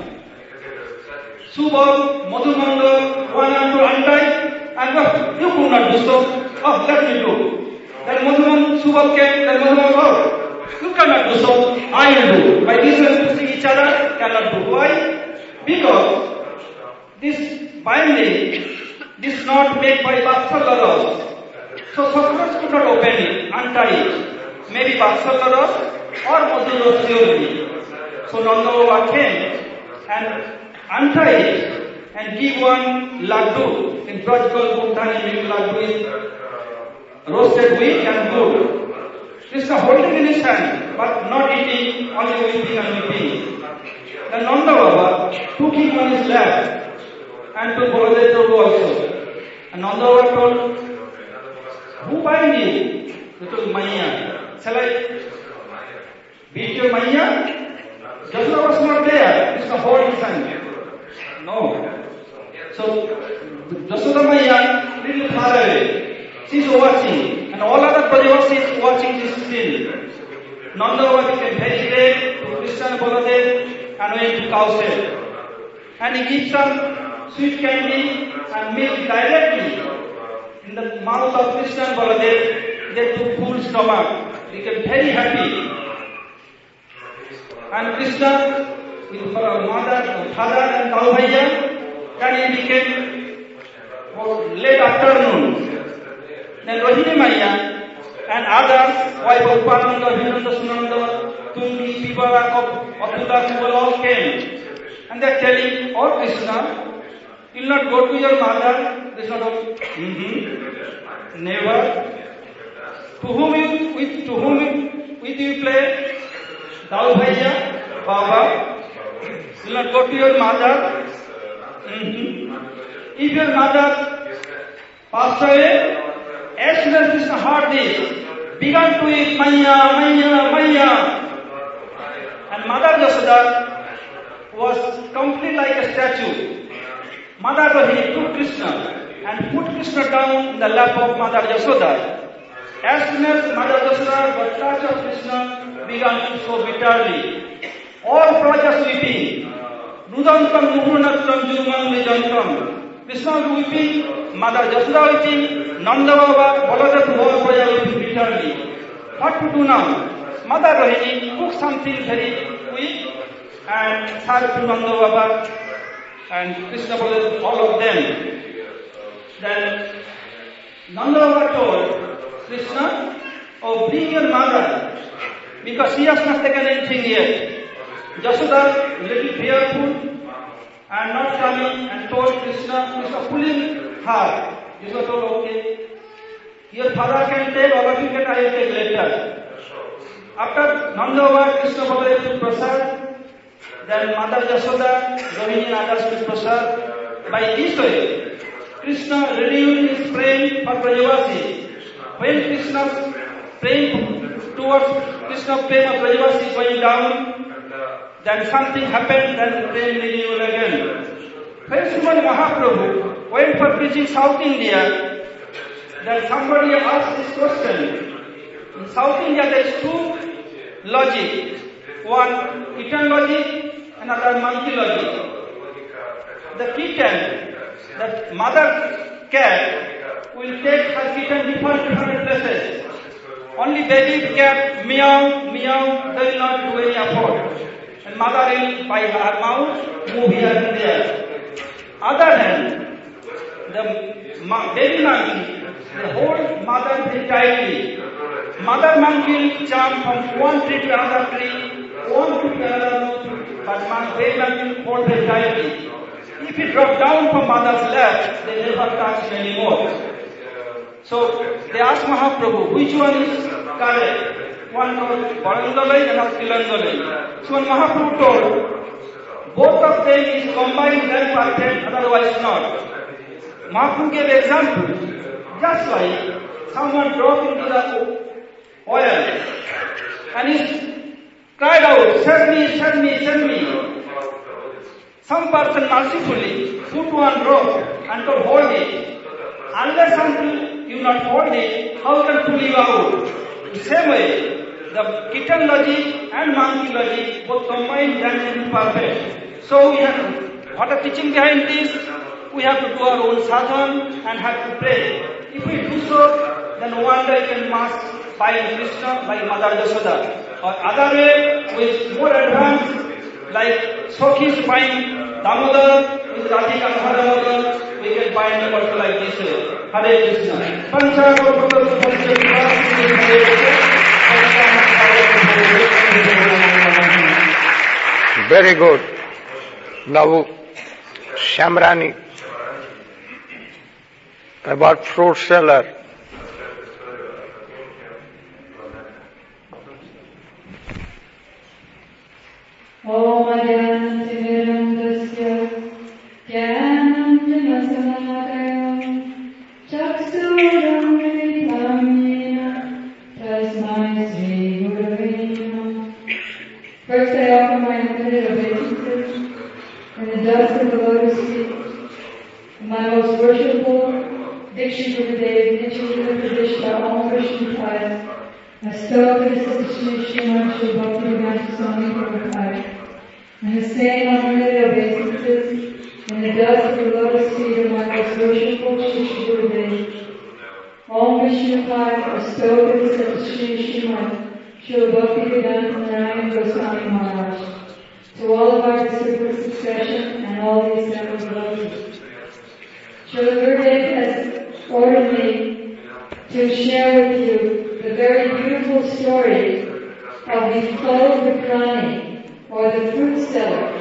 Subal, Madhumanga wanted to untie, and well, you could not do so. Oh, let me do. Then Madhuman, Subal came, then Madhuman, oh, you cannot do so. I will do. By this way, pushing each other, cannot do. Why? Because this binding, this is not made by Vatsalya laws. So Socrates could not open it, untie it. Maybe Vatsalya laws or Madhura theory. So Nanda Baba came and untie it and give one laddu. In practical Bhutan, make laddu is roasted wheat and good. Krishna holding in his hand, but not eating, only weeping and weeping. Then Nanda Baba took him on his lap and took Baladev Prabhu also. And Nanda Baba told, who bind you? He told, Maya. Shall I beat your Maya? Jashoda was not there. Krishna hold his hand. No. So, Jashoda Maya, little far away. She is watching. And all other Brajavasis watching this scene. Nanda Baba became very great to Krishna and Baladev and went to Kausel. And he gives some sweet candy and milk directly in the mouth of Krishna and Baladev. They took full stomach. They became very happy. And Krishna, with mother, father and Kaubhaiya, and he became late afternoon. Then Rohini Maya and others, wife of Upananda, Vinanda, Sunanda, Tungi, Pibara, Abdullah, people all came. And they are telling, oh Krishna, you will not go to your mother. Krishna goes, mm-hmm, never. To whom you, with, to whom you, with you play? Dao Bhaiya, Baba. You will not go to your mother. Mm-hmm. If your mother passed away, as soon as Krishna heard this, began to eat Maya, Maya, Maya. And Mother Jashoda was completely like a statue. Mother Rohini took Krishna and put Krishna down in the lap of Mother Jashoda. As soon as Mother Jashoda got touch of Krishna, began to so bitterly. all flowers weeping. Rudantam Muhunatram Jurman Vijantam. Krishna was weeping, Mother Yashoda weeping, Nanda Baba, Baladev Baba weeping bitterly. What to do now? Mother Rohini cooked something very quick and served to Nanda Baba and Krishna Baladev, all of them. Then Nanda Baba told Krishna, oh, bring your mother, because she has not taken anything yet. Yashoda, little fearful and not coming, and told Krishna, Krishna pulling her. Krishna told, okay, your father can take, all of you can, I will take later. After Nanda Baba, Krishna Baladev took prasad, then Mother Yashoda, Rohini and others took prasad. By this way, Krishna renewed his praying for Brajavasi. When Krishna praying towards Krishna praying of Brajavasi going down, then something happened, then praying renewal again. When Srimad Mahaprabhu went for preaching South India, then somebody asked this question. In South India there is two logic. One kitten logic, another monkey logic. The kitten, the mother cat will take her kitten different different places. Only baby cat meow, meow, they will not do any effort. And mother will by her mouth move here and there. Other hand, the baby monkey, the whole mother very tightly. Mother monkey will jump from one tree to another tree, one to another, but baby monkey will hold very tightly. If it drop down from mother's lap, they never touch anymore. So they asked Mahaprabhu, which one is correct? One called Parandalai and another Tilandalai. So when Mahaprabhu told, both of them is combined very perfect, otherwise not. Mahaprabhu gave example, just like someone dropped into the oil and he cried out, send me, send me, send me. Some person mercifully put one rope and told, hold it. Unless until you not hold it, how can pull you out? The same way, the kitten logic and monkey logic both combined and perfect. So we have, what a teaching behind this? We have to do our own sadhana and have to pray. If we do so, then one day we can mask by Krishna, by Mother Yashoda. Or other way, with more advanced, like Sokhis find Damodar, with Radhika Damodar, we can find them also like this way. Hare Krishna. Pancha Gopala Very good. Now, Shamrani, about fruit seller. Om Adyanam Dasya Jnanam Samadayam Chaksuram Vitamina Tasmai Sri Gurave Namah. First I offer my unlimited obeisances in the dust of the lotus feet, and my most worshipful Diksha Gurudev Nityalila Pradishta Om Vishnu Pai, Astoka Siddhi Srimad Shri Bhaktivedanta Swami Prabhupada, and the same unlimited obeisances in the dust of the lotus feet of my most worshipful Shri Gurudev. Om Vishnu Pai, Astoka Siddhi Srimad Shri Bhaktivedanta Narayan Goswami Maharaj. To all of our disciplic succession and all the assembled devotees. Shri Gurudev has ordered me to share with you the very beautiful story of the Phal Vikrani, or the fruit seller.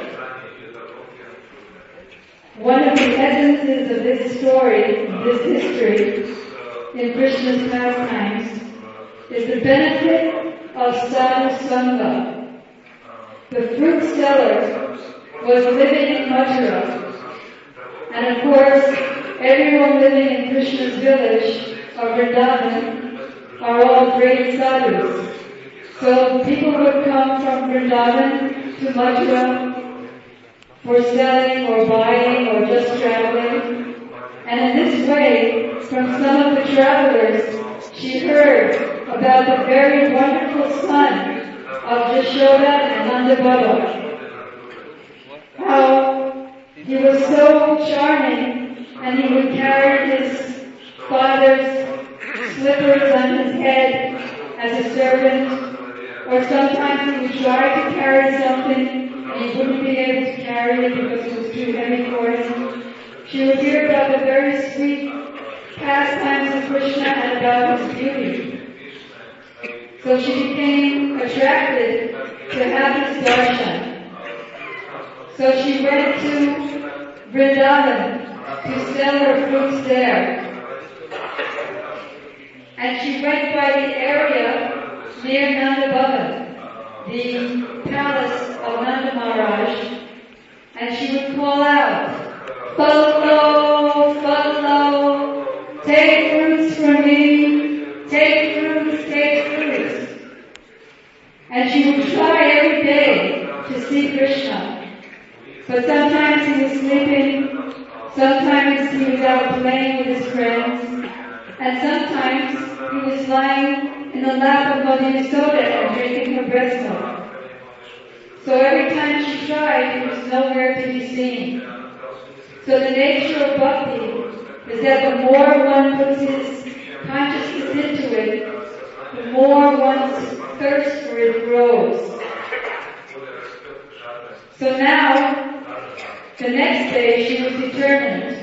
One of the essences of this story, this history, in Krishna's pastimes, is the benefit of sadhu sangha. The fruit seller was living in Mathura, and of course, everyone living in Krishna's village of Vrindavan are all great sadhus. So people would come from Vrindavan to Mathura for selling or buying or just traveling. And in this way, from some of the travelers, she heard about the very wonderful son of Jashoda and Nanda Baba. How he was so charming, and he would carry his father's slippers on his head as a servant, or sometimes he would try to carry something and he wouldn't be able to carry it because it was too heavy for him. She would hear about the very sweet pastimes of Krishna and about his beauty. So she became attracted to have his darshan. So she went to Vrindavan to sell her fruits there. And she went by the area near Nanda Bhavan, the palace of Nanda Maharaj, and she would call out, "Follow, follow, take fruits from me, take fruits, take fruits." And she would try every day to see Krishna. But sometimes he was sleeping, sometimes he was out playing with his friends, and sometimes he was lying in the lap of Mother Yasoda and drinking her breast milk. So every time she tried, he was nowhere to be seen. So the nature of bhakti is that the more one puts his consciousness into it, the more one's thirst for it grows. So now, the next day, she was determined.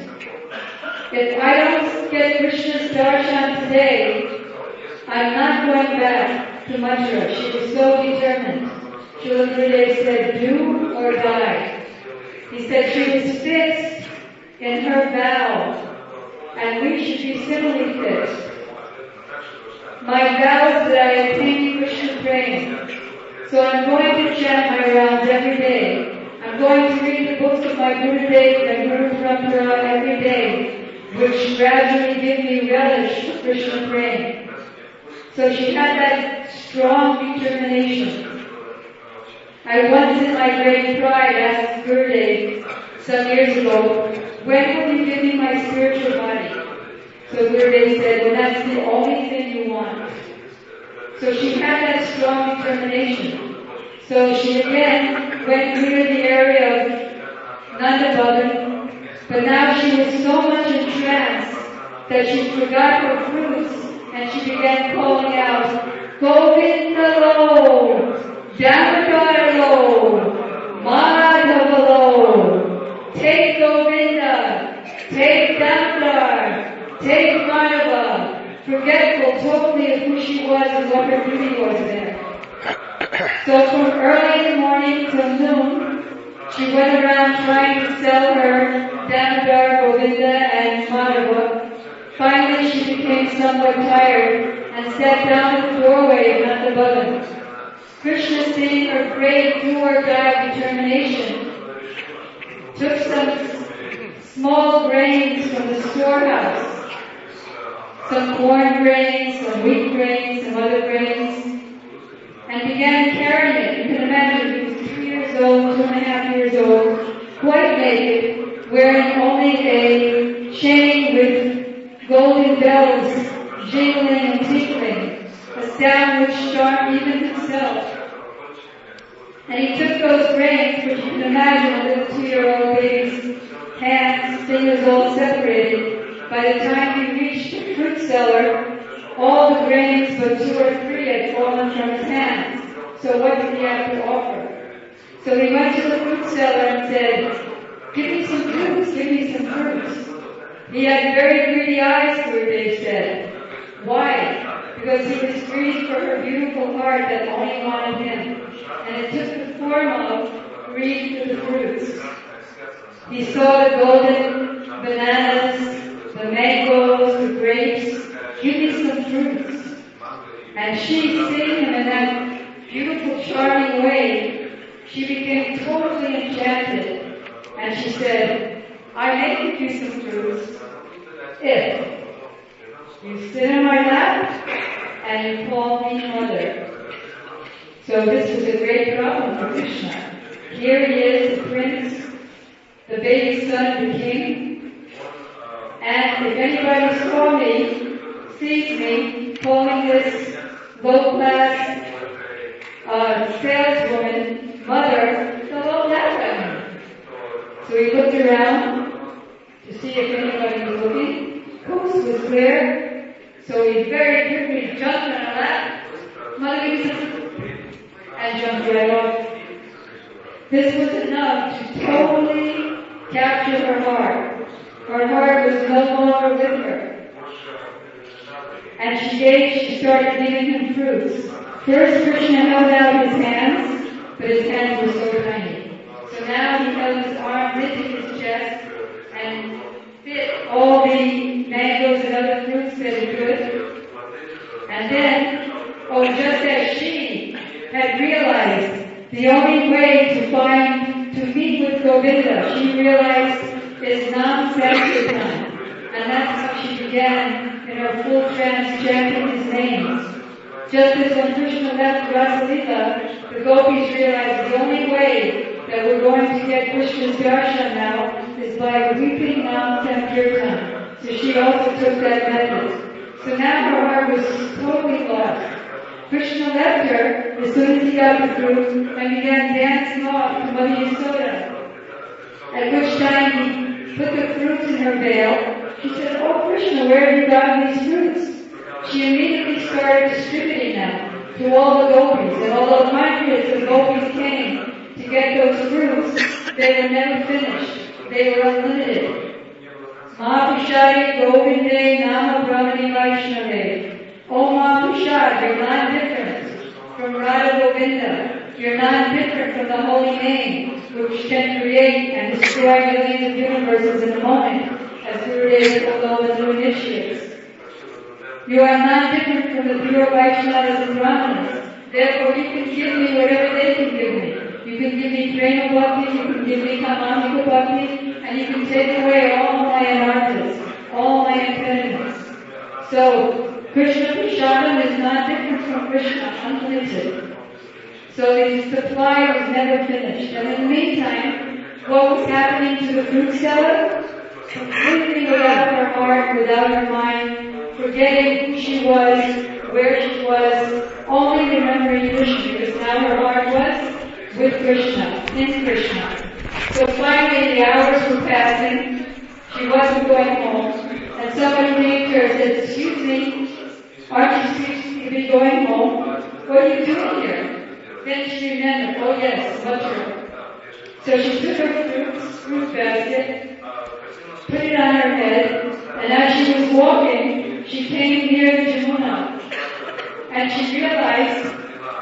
If I don't get Krishna's darshan today, I'm not going back to Mathura. She was so determined. Srila Gurudev said, do or die. He said she was fixed in her vow, and we should be similarly fixed. My vow is that I attain Krishna prema. So I'm going to chant my rounds every day. I'm going to read the books of my Gurudev and Guru Parampara every day, which gradually give me relish for Krishna prema. So she had that strong determination. I once in my great pride asked Gurudev some years ago, when will you give me my spiritual body? So Gurudev said, well, that's the only thing you want. So she had that strong determination. So she again went through the area of Nanda Bhavan, but now she was so much in trance that she forgot her fruits, and she began calling out, Govinda lo, Damodar lo, Madhava lo, take Govinda, take Damodar, take Madhava, forgetful totally of who she was and what her duty was there. So from early in the morning till noon, she went around trying to sell her Damodar, Govinda, and Madhava. Finally, she became somewhat tired and sat down at the doorway of Nanda Bhavan. Krishna, seeing her great do-or-die determination, took some small grains from the storehouse, some corn grains, some wheat grains, some other grains, and began carrying it. You can imagine he was two years old, two and a half years old, quite naked, wearing only a chain with golden bells jingling and tinkling, a sound which charmed even himself. And he took those grains, which you can imagine a little two-year-old baby's hands, fingers all separated. By the time he reached the fruit cellar, all the grains but two or three had fallen from his hands. So what did he have to offer? So he went to the fruit cellar and said, give me some fruits, give me some fruits. He had very greedy eyes, Gurudev said. Why? Because he was greedy for her beautiful heart that only wanted him. And it took the form of greed for the fruits. He saw the golden bananas, the mangoes, the grapes. Give me some fruits. And she, seeing him in that beautiful, charming way, she became totally enchanted. And she said, I may give you some fruits if you sit in my lap and you call me mother. So this was a great problem for Krishna. Here he is, the prince, the baby son of the king, and if anybody saw me, sees me calling this low-class uh, saleswoman, mother, the little lamp at him. So he looked around to see if anybody was looking. Coast was clear, so he very quickly jumped on her lap. Mother, give me some, and jumped right off. This was enough to totally capture her heart. Her heart was no longer with her. And she gave, she started giving him fruits. First, Krishna held out his hands, but his hands were so tiny. So now he held his arms into his chest and fit all the mangoes and other fruits that he could. And then, oh, just as she had realized the only way to find, to meet with Govinda, she realized is Nam Sankirtan. And that's how she began in her full trance chanting his names. Just as when Krishna left Rasalila, the gopis realized the only way that we're going to get Krishna's darshan now is by weeping Nam Sankirtan. So she also took that method. So now her heart was totally lost. Krishna left her as soon as he got the fruit and began dancing off to Mother Yasoda. At which time he put the fruits in her veil. She said, "Oh Krishna, where have you gotten these fruits?" She immediately started distributing them to all the gopis, and although hundreds of gopis came to get those fruits, they were never finished. They were unlimited. Mahaprasadi Govinde Nama Brahmani Vaishnave. Oh Mahaprasad, you're not different from Radha Govinda. You're not different from the holy name, which can create and destroy millions of universes in a moment, as Gurudev told all the new initiates. You are not different from the pure Vaishnavas and Brahmanas. Therefore, you can give me whatever they can give me. You can give me Prema Bhakti, you can give me Kamamika Bhakti, and you can take away all my anarthas, all my impediments. So, Krishna Prasadam is not different from Krishna, unlimited. So the supply was never finished. And in the meantime, what was happening to the fruit seller? Completely without her heart, without her mind, forgetting who she was, where she was, only remembering Krishna, because now her heart was with Krishna, in Krishna. So finally the hours were passing, she wasn't going home, and somebody came to her and said, "Excuse me, aren't you supposed to be going home? What are you doing here?" Then she remembered, oh yes, Mathura. So she took her fruit, fruit basket, put it on her head, and as she was walking, she came near the Jamuna. And she realized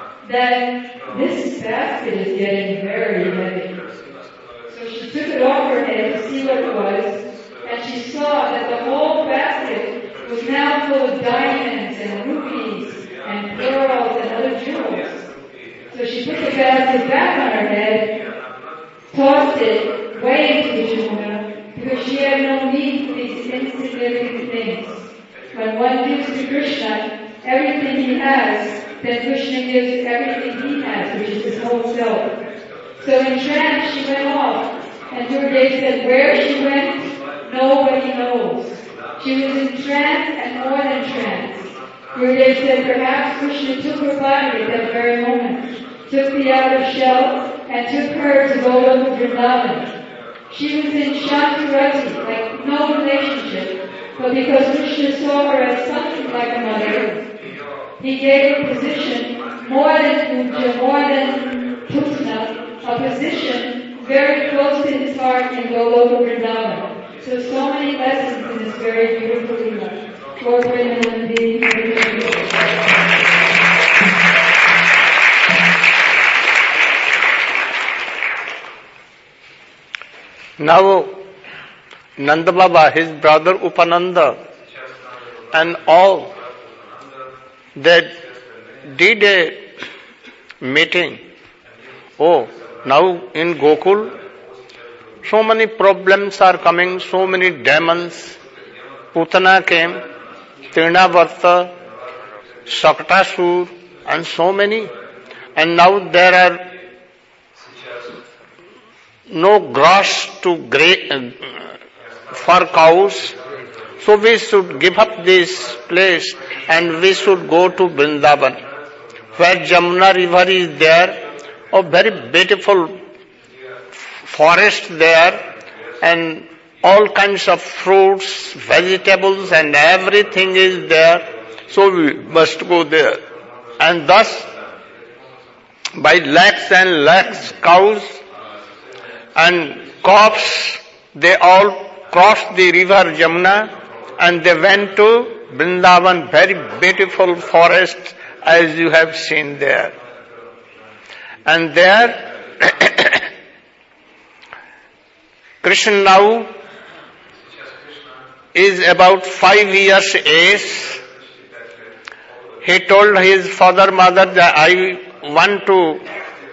that this basket is getting very heavy. So she took it off her head to see what it was, and she saw that the whole basket was now full of diamonds and rubies and pearls and other jewels. So she put the basket back on her head, tossed it way into the Jamuna, because she had no need for these insignificant things. When one gives to Krishna everything he has, then Krishna gives everything he has, which is his whole self. So in trance she went off, and Gurudev said where she went, nobody knows. She was in trance and more than trance. Gurudev said perhaps Krishna took her body at that very moment, took the outer shell, and took her to Goloka Vrindavan. She was in Shantirati, like no relationship, but because Krishna saw her as something like a mother, he gave her a position more than Puja, more than Putna, a position very close to his heart in Goloka Vrindavan. So, so many lessons in this very beautiful Leela. Lord Premanandi, Now, Nanda Baba, his brother Upananda, and all, they did a meeting. Oh, now in Gokul, so many problems are coming, so many demons. Putana came, Trinavarta, Saktasur, and so many. And now there are no grass to gra- uh, for cows, so we should give up this place and we should go to Vrindavan, where Jamuna river is there, a very beautiful forest there, and all kinds of fruits, vegetables, and everything is there. So we must go there. And thus, by lakhs and lakhs cows and calves, they all crossed the river Jamuna and they went to Vrindavan, very beautiful forest as you have seen there. And there, Krishna now is about five years age. He told his father, mother that I want to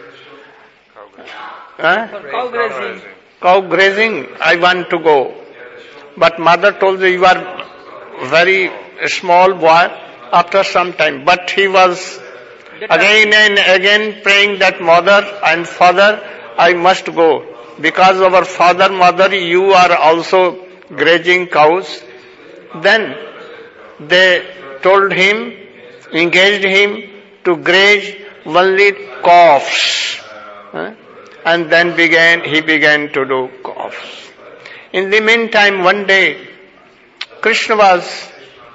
uh, Cow grazing. cow grazing, I want to go. But mother told him, you are very small boy after some time. But he was again and again praying that mother and father, I must go. Because our father, mother, you are also grazing cows. Then they told him, engaged him to graze only calves. Huh? And then began, he began to do calves. In the meantime, one day, Krishna was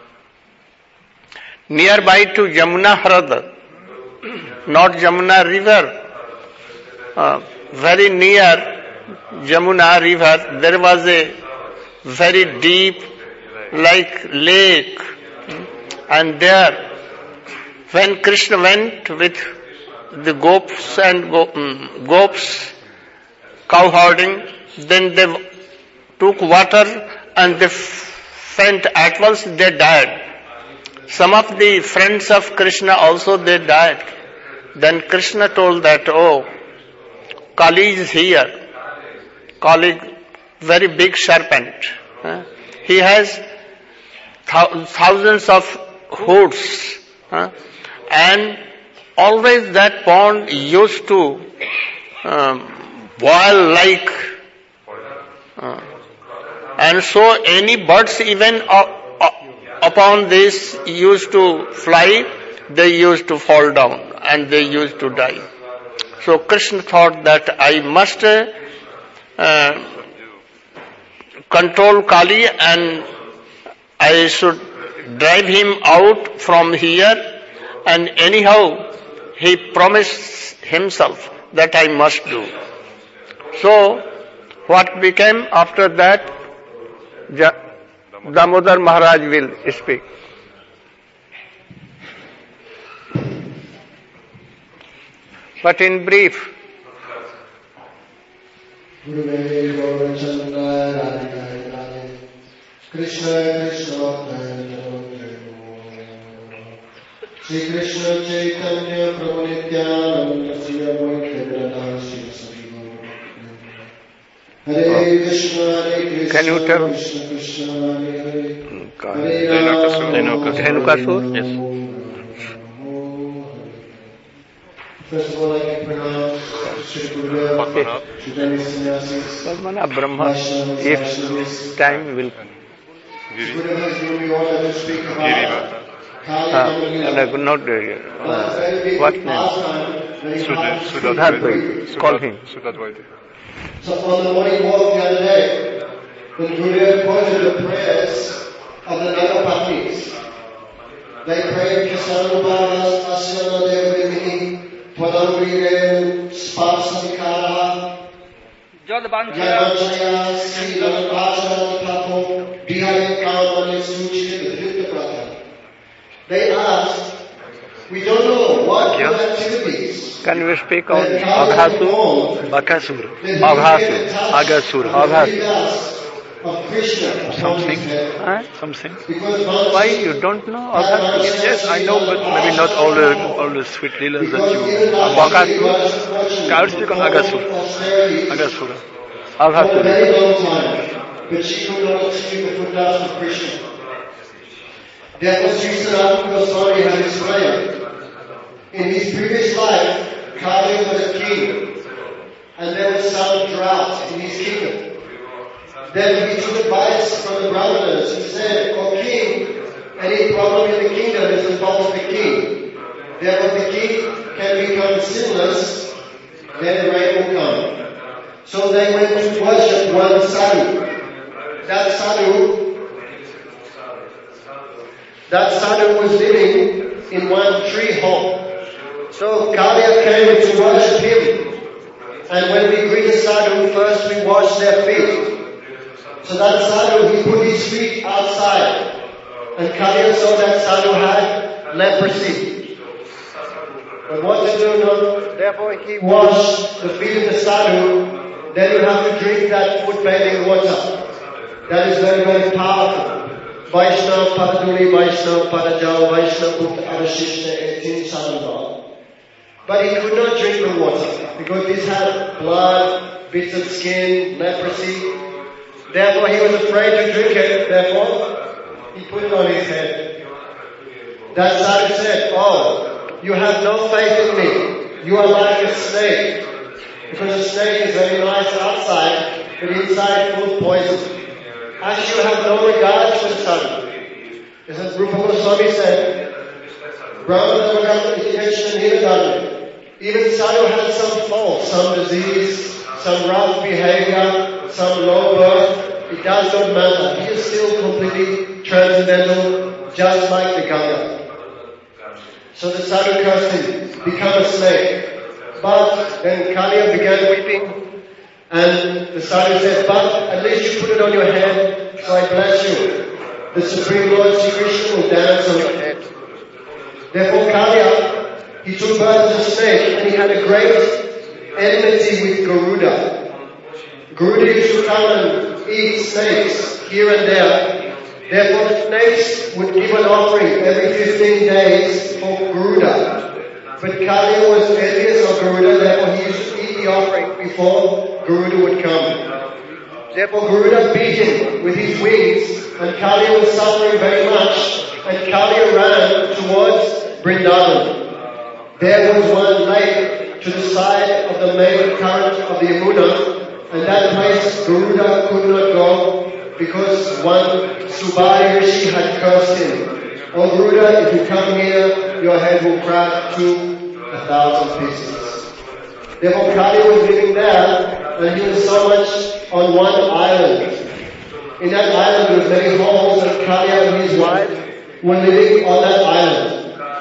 nearby to Jamuna Hrad, not Jamuna river. Uh, very near Jamuna river, there was a very deep, like lake. And there, when Krishna went with the gops and go, um, gops, cow herding, then they took water and they faint. At once they died. Some of the friends of Krishna also they died. Then Krishna told that, oh, Kali is here. Kali, very big serpent. Huh? He has th- thousands of hoods. Huh? And always that pond used to um, boil like, uh, and so any birds even uh, uh, upon this used to fly, they used to fall down and they used to die. So Krishna thought that I must uh, uh, control Kali and I should drive him out from here. And anyhow, he promised himself that I must do. So, what became after that? Damodar Maharaj will speak. But in brief, Krishna Shri Krishna Chaitanya Prabhu Nityananda Shri Advaita Gadadhara Shri Sri Hare Krishna Hare Krishna Can you tell? Krishna Krishna Hare Hare Hare Dhenukasur? Yes. First of all, I can pronounce Shri Gurudev, Shri Dani Sannyasis, Brahmana Brahma, if time will. Gurudev has given me all that to speak about. Uh, and I could not do it. Uh, what name? Sudhadvaita. Call him. So on the morning walk the other day, when Gurudev quoted the prayers of the Nagapatnis, they prayed Kisanubhavas Asyana Devrihi Twadamrire Spapsamikara Jayanchaya Sri Lalabhasha Tapo Dihaya Kamani Suchi Vidrita Prata. They asked, we don't know what yeah. activities. Can we speak on Aghasur? Bakasur. Aghasur. Aghasur. Aghasur. Of Krishna. Something. Huh? Something. Why you don't know Aghasur? Yes, I know, but maybe not all the all the sweet leelas that you. Bakasur? I will speak on Aghasur. Aghasura. A Aghasur. very long time, but she could not achieve the footsteps of Krishna. Therefore, Sri Sanatana Goswami has explained, in his previous life, Kali was a king, and there was some drought in his kingdom. Then he took advice from the brahmanas who said, O king, any problem in the kingdom is the fault of the king. Therefore, the king can become sinless, then rain will come. So they went to worship one sadhu. That sadhu, that sadhu was living in one tree hole. So Kalia came to worship him. And when we greet a sadhu, first we wash their feet. So that sadhu, he put his feet outside. And Kalia saw that sadhu had leprosy. But what to do? No, therefore he washed the feet of the sadhu. Then you have to drink that foot bathing water. That is very, very powerful. Vaishnav Padaduri, Vaishnav Padajal, Vaishnav Bhutta Avashishta Etin Sadhuva. But he could not drink the water because this had blood, bits of skin, leprosy. Therefore he was afraid to drink it. Therefore he put it on his head. That sadhu said, "Oh, you have no faith in me. You are like a snake." Because a snake is very nice outside, but inside full of poison. Actually, you have no regard for the sadhu. As Rupa Goswami said, even sadhu has some faults, some disease, some rough behavior, some low birth. It does not matter. He is still completely transcendental, just like the Ganga. So the sadhu cursed him, become a snake. But then Kalia began weeping, and the sadhu said, "But at least you put it on your head, so I bless you. The Supreme Lord Sri Krishna will dance on your head." Therefore Kalia, he took birth as a snake, and he had a great enmity with Garuda. Garuda used to come and eat snakes here and there. Therefore the snakes would give an offering every fifteen days for Garuda. But Kalia was envious of Garuda, therefore he used to eat the offering before Garuda would come. Therefore Garuda beat him with his wings, and Kalia was suffering very much, and Kalia ran towards Vrindavan. There was one lake to the side of the main current of the Yamuna, and that place Garuda could not go because one Subali Rishi had cursed him. "Oh Garuda, if you come here, your head will crack to a thousand pieces." Therefore Kalia was living there, and he was so much on one island. In that island there were many holes, and Kalia and his wife were living on that island.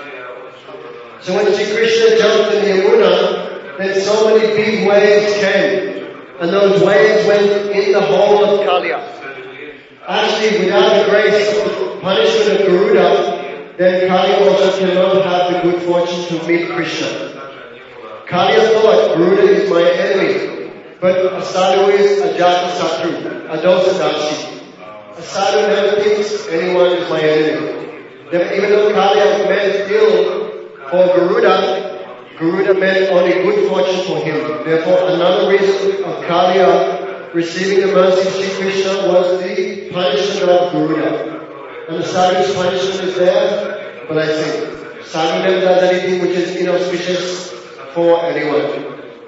So when Sri Krishna jumped in the Yamuna, then so many big waves came, and those waves went in the hole of Kalia. Actually, without the grace of the punishment of Garuda, then Kalia also cannot have the good fortune to meet Krishna. Kalia thought, Garuda is my enemy, but a sadhu is a jata satru, a dosadasi. A sadhu never thinks anyone is my enemy. Then even though Kalia meant ill for Garuda, Garuda meant only good fortune for him. Therefore, another reason of Kalia receiving the mercy of Sri Krishna was the punishment of Garuda. And the sadhu's punishment is there, but I think sadhu never does anything which is inauspicious for anyone.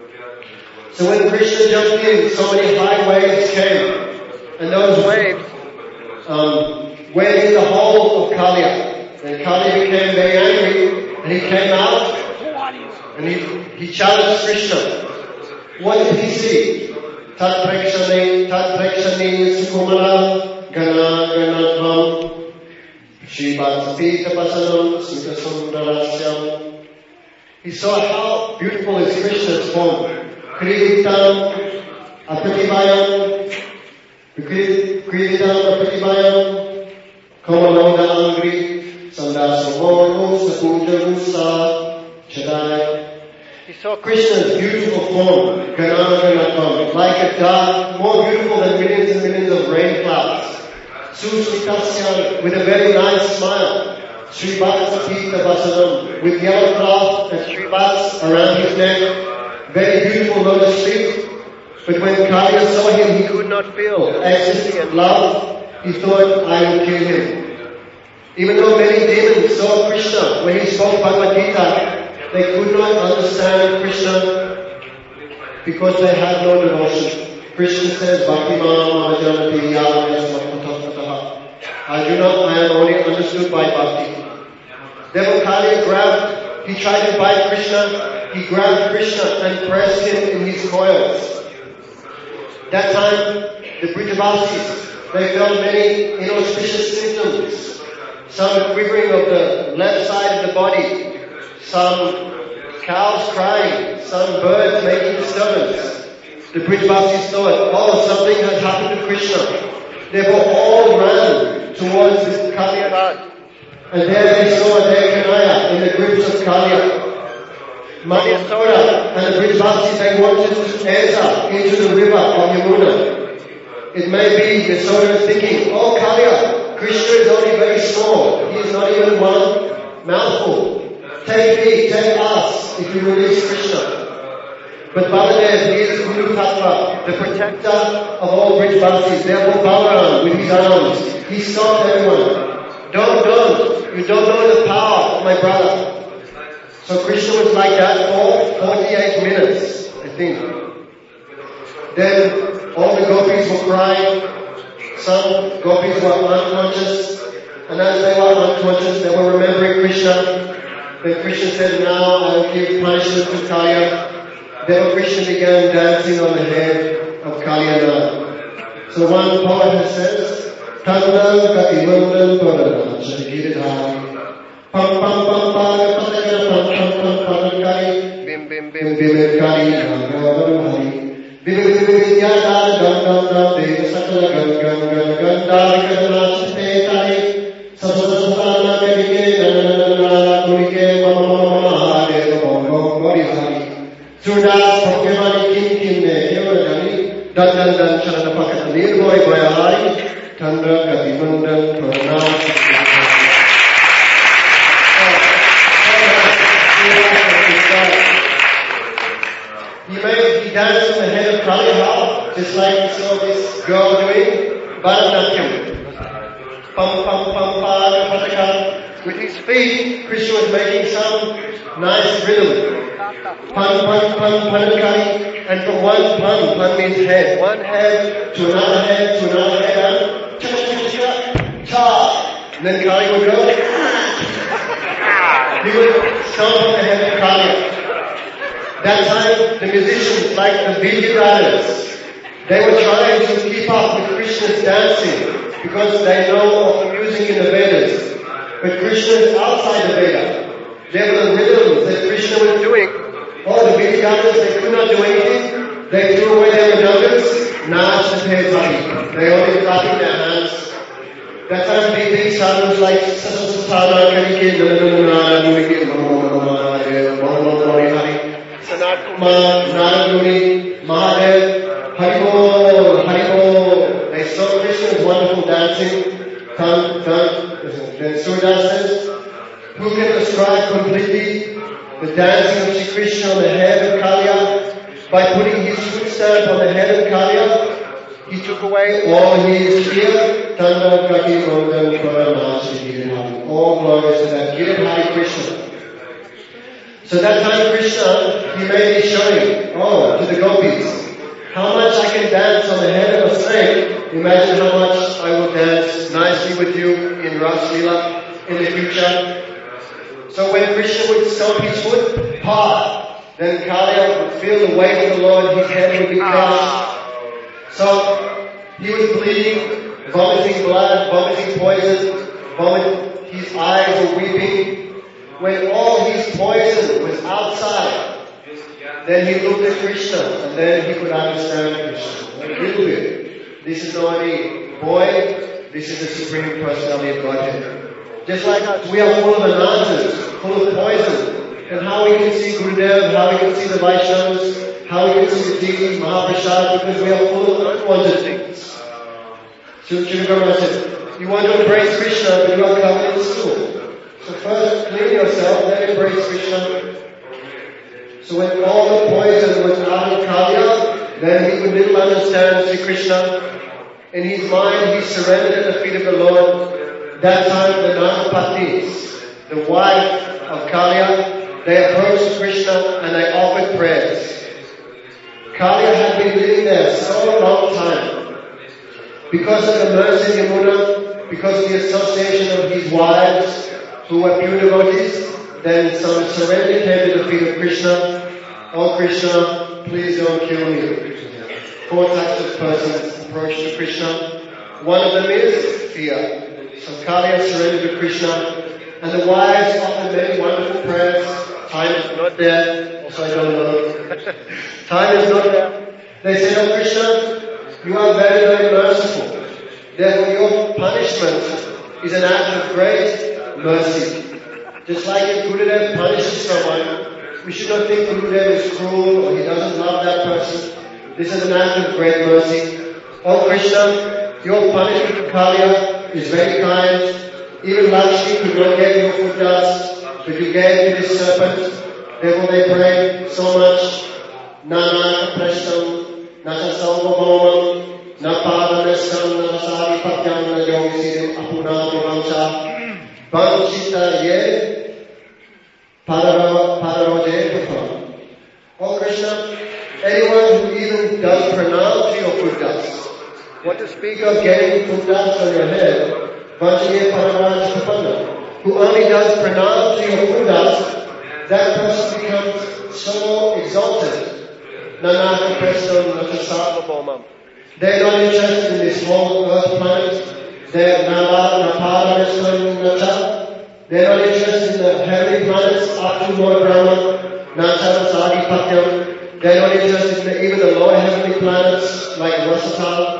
So when Krishna jumped in, so many high waves came, and those waves um, went in the hole of Kalia. And Kalia became very angry, and he came out, and he, he challenged Krishna. What did he see? Tat prekshane, tat prekshane, sukumala, gana, gana, dvam. He saw how beautiful is Krishna's form. Krivitam apratibhayam, krivitam apratibhayam, kamaloda angri, sandasavoro, sapuja rusa, chadaya. He saw Krishna's beautiful form, ganaganatam, like a dark, more beautiful than millions and millions of rain clouds. Susmitasya, with a very nice smile. Srivats Pita Vasanam, with yellow cloth and Srivats around his neck. Very beautiful lotus feet. But when Kalia saw him, he could not feel ecstasy and love. He thought, I will kill him. Even though many demons saw Krishna when he spoke Bhagavad Gita, they could not understand Krishna because they had no devotion. Krishna says, Bhakti Mama Majanati Yam Arjuna, I am only understood by bhakti. Therefore Kalia grabbed he tried to bite Krishna, he grabbed Krishna and pressed him in his coils. That time, the Brijavasis, they felt many inauspicious symptoms. Some quivering of the left side of the body, some cows crying, some birds making disturbance. The Brijavasis thought, oh, something has happened to Krishna. Therefore all ran towards this Kaliya Ghat. And there they saw their Kanaya in the grips of Kaliya. Madhyasoda and the Brijavasis, they wanted to enter into the river of Yamuna. It may be Yasoda is thinking, oh Kaliya, Krishna is only very small. He is not even one mouthful. Take me, take us, if you release Krishna. But Baladev is Guru Tattva, the protector of all Brijavasis. Therefore Balaram, with his arms, he stopped everyone. Don't, don't, you don't know the power of my brother. So Krishna was like that for forty-eight minutes, I think. Then all the gopis were crying. Some gopis were unconscious. And as they were unconscious, they were remembering Krishna. Then Krishna said, now I will give punishment to Kaliya. Then Krishna began dancing on the head of Kaliya. So one poet says, Tandam Kati Mandam Parana Shagirithari. Pam pam pam pam patakara pam pam pam patakari. Bim bim bim bim kari nagaram hari. Bim bim bim yada gam gam gam deva sakala gam gam gam gam dari kadana chate tari. Sasasasana kadike nananana kulike mama mama mama hare bom bom bori hari. Sudas Pokemani kim kim ne yodani. Dan dan dan charana pakat nirboy boy hari. Tandra Kati Mandam Pranam. He made, he danced on the head of Kaliya, just like we saw this girl doing Bharatanatyam. Pam pam pam pam pataka. With his feet, Krishna was making some nice rhythm. Pan pan pan panakari, and from one pan, pan means head, one head to another head to another head, and cha cha cha cha. And then Kali would go. He would stomp on the head of Kaliya. That time, the musicians, like the Vidya brothers, they were trying to keep up with Krishna's dancing because they know of the music in the Vedas. But Krishna is outside the Veda. There were the rhythms that Krishna was doing. All the Vidya brothers, they could not do anything. They threw away their redundants, Nash and Tezati. They only clapping their hands. That time, big, big sadhus like Sasasana, Kanike, Nananana, Munike, Hari. Sanat Kumar, Narayani, Mahadev, Haribol, Haribol. They saw Krishna's wonderful dancing. Tan, tan. Then Surdas says, who can describe completely the dancing of Shri Krishna on the head of Kaliya? By putting his footstep on the head of Kaliya, he took away all his fear. Tanda Kati Mondam Paranashi Giridhari. All glories to that Giridhari Krishna. So that time Krishna, he may be showing, oh, to the gopis, how much I can dance on the head of a snake. Imagine how much I will dance nicely with you in Ras Leela in the future. So when Krishna would stomp his foot, pa, then Kaliya would feel the weight of the Lord, his head would be crushed. So he was bleeding, vomiting blood, vomiting poison, vomit, his eyes were weeping. When all his poison was outside, then he looked at Krishna and then he could understand Krishna. A little bit. This is not a boy, this is the Supreme Personality of Godhead. Just like us, we are full of anantas, full of poison. And how we can see Gurudev, how we can see the Vaishnavas, how we can see the deities, Mahaprasad, because we are full of unwanted things. So Shivakarma said, you want to embrace Krishna, but you are covered in stool. So first clean yourself, then embrace Krishna. So when all the poison was out of Kaliya, then he could little understand Sri Krishna. In his mind, he surrendered at the feet of the Lord. That time, the Nagapatnis, the wife of Kaliya, they approached Krishna and they offered prayers. Kaliya had been living there so long time. Because of the mercy of Yamuna, because of the association of his wives, who were pure devotees, Then some surrender came to the feet of Krishna. Oh Krishna, please don't kill me. Four types of persons approach to Krishna. One of them is fear. So Kaliya surrendered to Krishna. And the wives often made wonderful prayers. Time is not there. Also I don't know. Time is not there. They said, oh Krishna, you are very, very merciful. Therefore your punishment is an act of great mercy. Just like if Gurudev punishes someone, we should not think Gurudev is cruel or he doesn't love that person. This is an act of great mercy. Oh Krishna, your punishment to Kaliya is very kind. Even Lakshmi could not get your foot dust, but you gave to this serpent. Therefore they prayed so much. Nana kapreshtam, nata salvabomam, napadamestam, navasari patyam, na yogisirim apuna bhavancha, banchita ye, pararoje papam. Oh Krishna, anyone who even does pranam to your foot dust, what to speak of getting foot dust on your head, who only does pranam to your foot dust, that person becomes so exalted. They're not interested in this whole earth planet. They're They're not interested in the heavenly planets up to Lord Brahma, They're not interested in the, even the lower heavenly planets like Rasatal,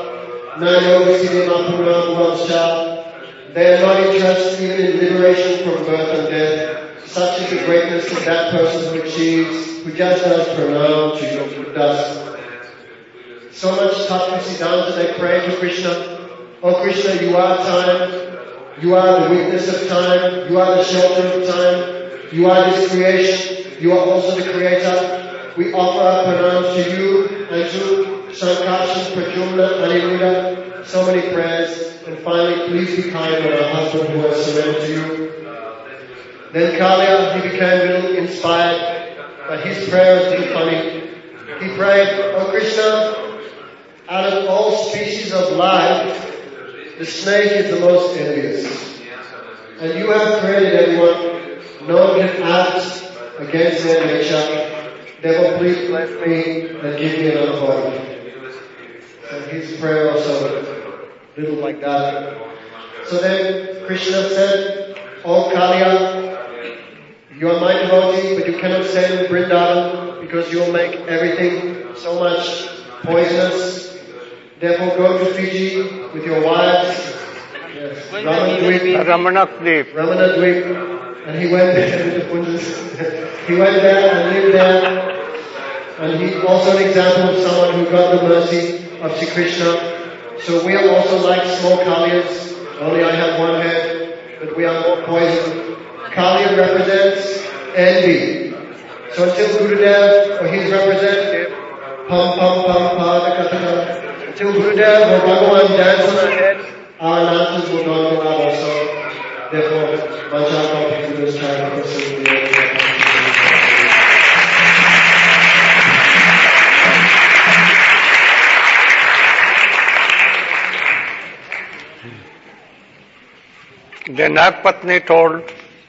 They are not interested even in liberation from birth and death. Such is the greatness of that person who achieves, who just does pranam to your foot dust. So much tattva siddhanta, they pray to Krishna. Oh Krishna, you are time. You are the witness of time. You are the shelter of time. You are this creation. You are also the creator. We offer our pranams to you and to Sankarshan, Pradyumna, Aniruddha. So many prayers. And finally, please be kind on our husband who has surrendered to you. Then Kaliya, he became a little inspired, but his prayer was a little funny. He prayed, oh Krishna, out of all species of life, the snake is the most envious. And you have created everyone. No one can act against their nature. Therefore, please bless me and give me another body. So his prayer also little like that. So then Krishna said, oh Kaliya, you are my devotee, but you cannot stay in Vrindavan because you will make everything so much poisonous. Therefore go to Fiji with your wives. Yes. Ramanadweep. Ramanadweep. Ramanadweep. And he went there. He went there and lived there. And he also an example of someone who got the mercy of Sri Krishna. So we are also like small Kaliyas, only I have one head, but we are more poison. Kaliya represents envy. So until Gurudev or his representative, pam pam pam padakataka, until Gurudev or Bhagavan dance on our head, our announcements will not go out also. Therefore, Vajaka Guru's trying to pursue the The Nagpatni told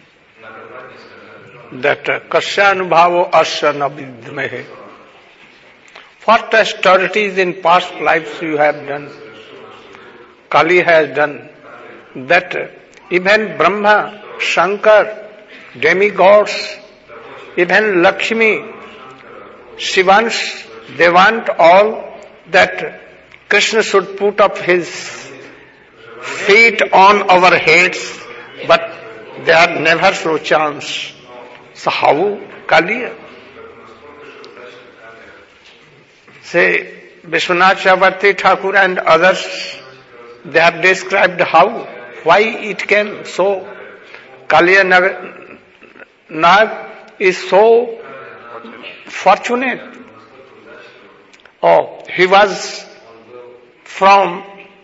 that Kasyanubhavo asya navidmehe. What austerities in past lives you have done, Kali has done, that even Brahma, Shankar, demigods, even Lakshmi, Shivans, they want all that Krishna should put up his feet on our heads, but they are never so chance. So how Kaliya? Say, Vishwanath Chakravarti Thakur and others, they have described how, why it came. So, Kaliya Nag, Nag is so fortunate. Oh, he was from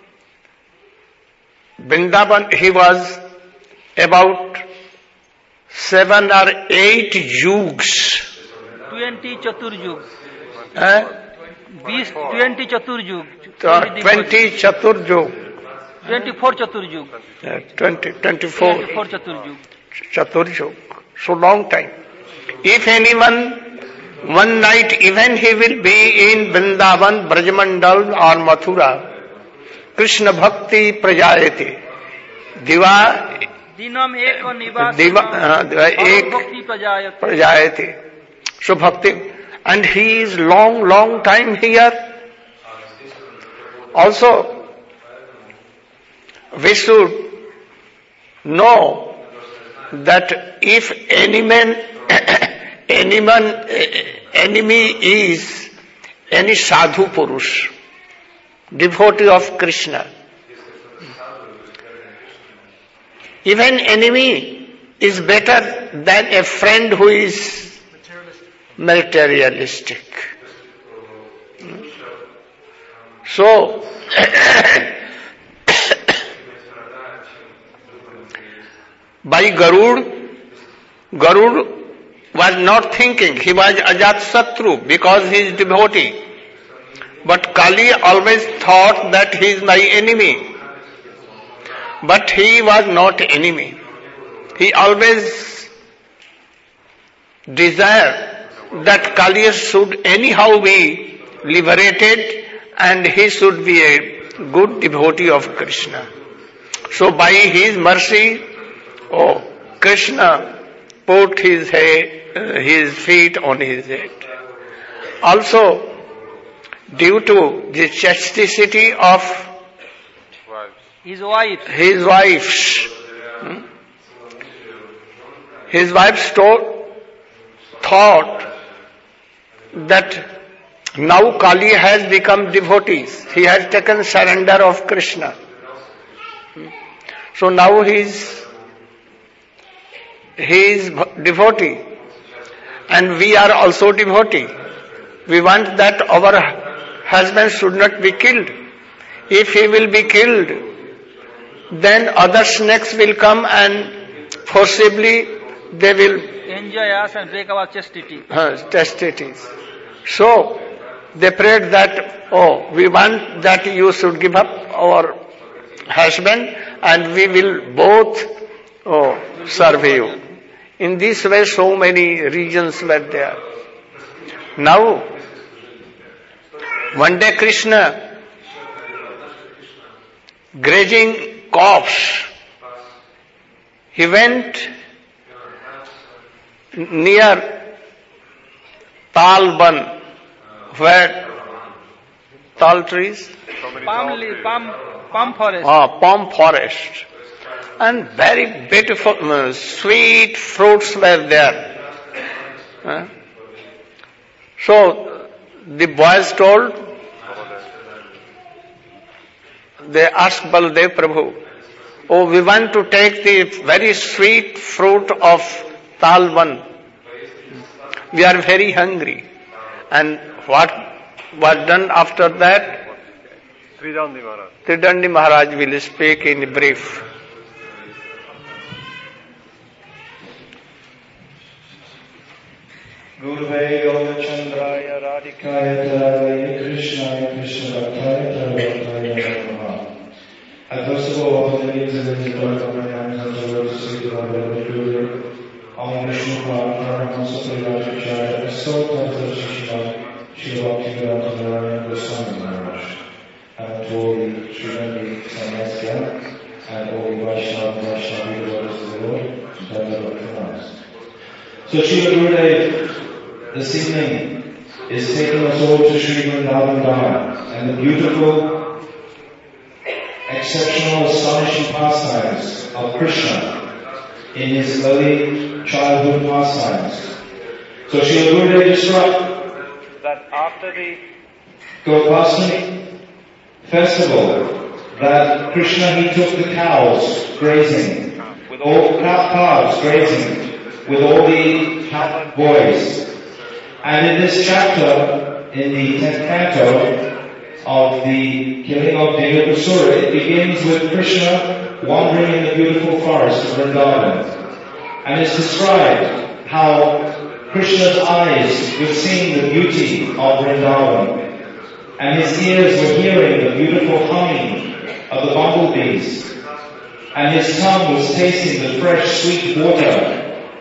Vrindavan, he was about seven or eight yugs. Twenty chatur yug. Eh? Twenty chatur yug. Twenty chatur yug. Twenty-four chatur yug. Uh, twenty, twenty-four. Twenty-four chatur yug. Chatur yug. So long time. If anyone, one night even he will be in Vrindavan, Brajmandal or Mathura, Krishna Bhakti Prajayate. Diva, Dinam eka nivas diva, uh, ek bhakti prajayate. Prajayate. So Bhakti, and he is long, long time here. Also, we should know that if any man, any man, enemy is any sadhu purush, devotee of Krishna, even enemy is better than a friend who is materialistic. So, by Garud, Garud was not thinking, he was Ajatasatru because he is devotee. But Kali always thought that he is my enemy. But he was not enemy. He always desired that Kali should anyhow be liberated and he should be a good devotee of Krishna. So by his mercy, oh, Krishna put his head, uh, his feet on his head. Also, due to the chasticity of His wife. his wives, hmm? his wives told, thought that now Kali has become devotees. He has taken surrender of Krishna. Hmm? So now he is, he is devotee. And we are also devotee. We want that our husband should not be killed. If he will be killed, then other snakes will come and forcibly they will Enjoy us and break our chastity. uh, chastity. So they prayed that, oh, we want that you should give up our husband and we will both oh, serve you. In this way so many regions were there. Now, one day Krishna grazing crops, he went near Talban, where tall trees, Palm, leaf, palm, palm forest. ah, palm forest, and very beautiful, uh, sweet fruits were there. Huh? So the boys told, they asked Baladev Prabhu, oh, we want to take the very sweet fruit of Talban. We are very hungry. And what was done after that? Tridandi Maharaj. Tridandi Maharaj will speak in brief. Gurve Gaurachandraya Radhikaya Taraya Krishnaya Krishna Bhaktaya Tarabhaktaya Namaha. I first of all offer the names and the Lord of my hands and the Lord of the Lord of the Guru. Om Vishnu Parahamsa Parivrajacharya Sota Shishma Shiva Bhakti Narayana Goswami Maharaj. And to all the Srimandi Sanyasya and all the Vaishnava Vaishnava devotees of the Lord, and the Lord. So Srila Gurudev this evening is taking us all to Sri Vrindavan Dham and the beautiful, exceptional, astonishing pastimes of Krishna in his early childhood pastimes. So Srila Gurudev described that after the Gopastami festival, that Krishna he took the cows grazing, with all calves grazing, with all the cow boys. And in this chapter, in the tenth canto of the killing of Devasura, it begins with Krishna wandering in the beautiful forest of Vrindavan. And it's described how Krishna's eyes were seeing the beauty of Vrindavan, and his ears were hearing the beautiful humming of the bumblebees, and his tongue was tasting the fresh, sweet water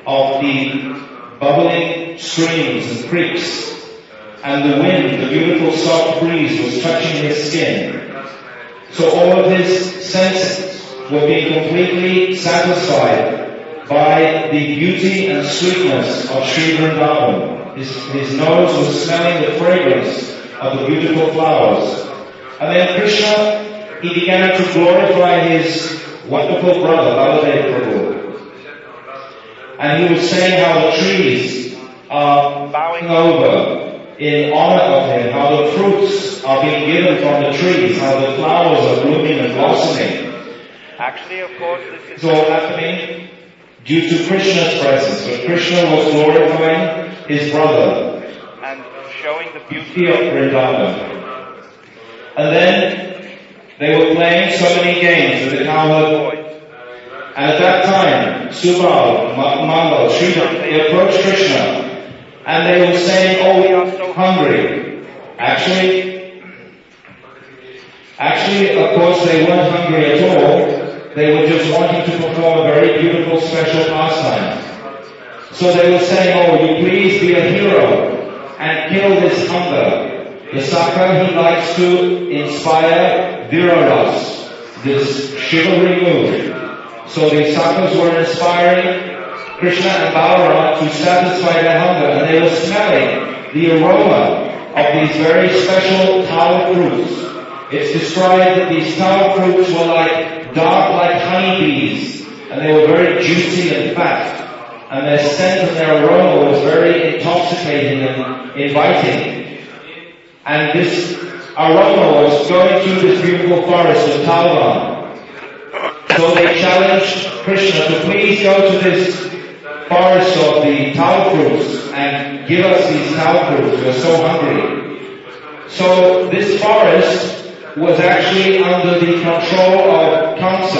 of the bubbling streams and creeks, and the wind, the beautiful soft breeze was touching his skin. So all of his senses were being completely satisfied by the beauty and sweetness of Sri Vrindavan. His, his nose was smelling the fragrance of the beautiful flowers. And then Krishna, he began to glorify his wonderful brother, Baladev Prabhu. And he was saying how the trees are bowing over in honor of him, how the fruits are being given from the trees, how the flowers are blooming and blossoming. Actually, of course, this is all happening due to Krishna's presence, but Krishna was glorifying his brother and showing the beauty of Vrindavan. And then they were playing so many games with the cowherd boys. And at that time, Subal, Mangal, Sridhar, they approached Krishna and they were saying, oh, we are so hungry. Actually, actually, of course, they weren't hungry at all. They were just wanting to perform a very beautiful special pastime. So they were saying, oh, will you please be a hero and kill this hunger. The Saka, he likes to inspire Viraras, this chivalry mood. So the Sakas were inspiring Krishna and Balaram to satisfy their hunger, and they were smelling the aroma of these very special tau fruits. It's described that these tau fruits were like dark like honeybees, and they were very juicy and fat, and their scent and their aroma was very intoxicating and inviting. And this aroma was going through this beautiful forest of Talvan. So they challenged Krishna to please go to this forest of the tau fruits and give us these tau fruits. We're so hungry. So this forest was actually under the control of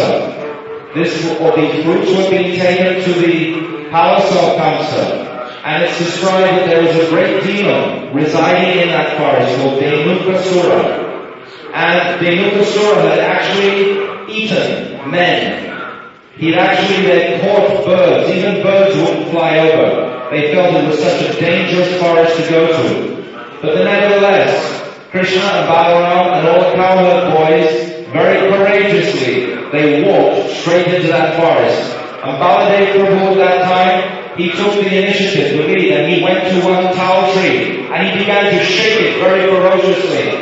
Kamsa. This, or these fruits were being taken to the palace of Kamsa. And it's described that there was a great demon residing in that forest called Dhenukasura. And Dhenukasura had actually eaten men. He'd actually then caught birds. Even birds wouldn't fly over. They felt it was such a dangerous forest to go to. But then nevertheless, Krishna and Balaram and all the cowherd boys, very courageously, they walked straight into that forest. And Baladev Prabhu at that time, he took the initiative, the lead, and he went to one tau tree, and he began to shake it very ferociously.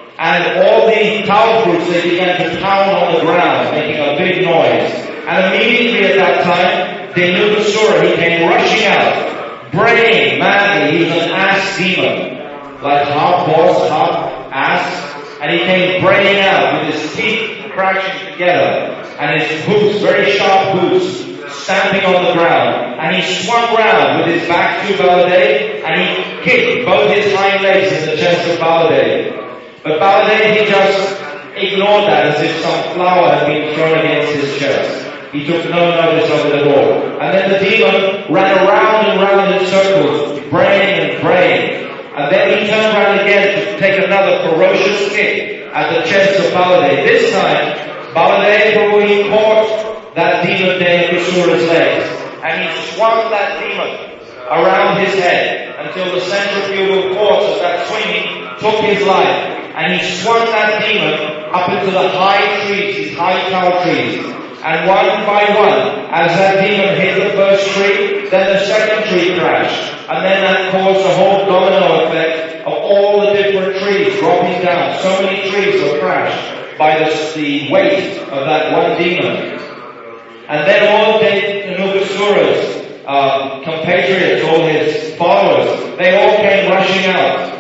And all the tau fruits, they began to pound on the ground, making a big noise. And immediately at that time, Dhenukasura, he came rushing out, braying madly. He was an ass demon, like half horse, half ass. And he came braying out with his teeth crashing together, and his boots, very sharp boots, stamping on the ground, and he swung round with his back to Baladev, and he kicked both his hind legs in the chest of Baladev. But Baladev, he just ignored that as if some flower had been thrown against his chest. He took no notice of it at all. And then the demon ran around and round in circles, braying and braying. And then he turned around again to take another ferocious kick at the chest of Baladev. This time, Baladev Prabhu, he caught that demon Dhenukasura's legs, and he swung that demon around his head until the centrifugal force of that swinging took his life, and he swung that demon up into the high trees, these high tau trees, and one by one, as that demon hit the first tree, then the second tree crashed, and then that caused a whole domino effect of all the different trees dropping down. So many trees were crashed by the, the weight of that one demon. And then all of Dhenukasura's uh, compatriots, all his followers, they all came rushing out,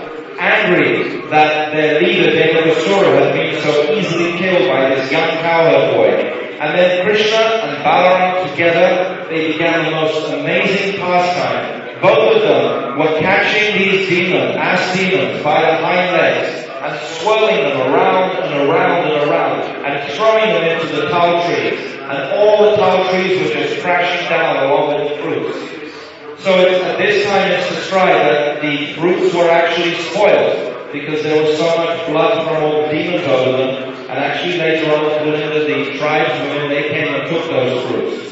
angry that their leader Dhenukasura had been so easily killed by this young cowherd boy. And then Krishna and Balaram together, they began the most amazing pastime. Both of them were catching these demons, ass demons, by the hind legs, and swirling them around and around and around, and throwing them into the tau trees. And all the tau trees were just crashing down along with the fruits. So it's, at this time it's described that the fruits were actually spoiled because there was so much blood from all the demons over them. And actually later on, the tribesmen, they came and took those fruits.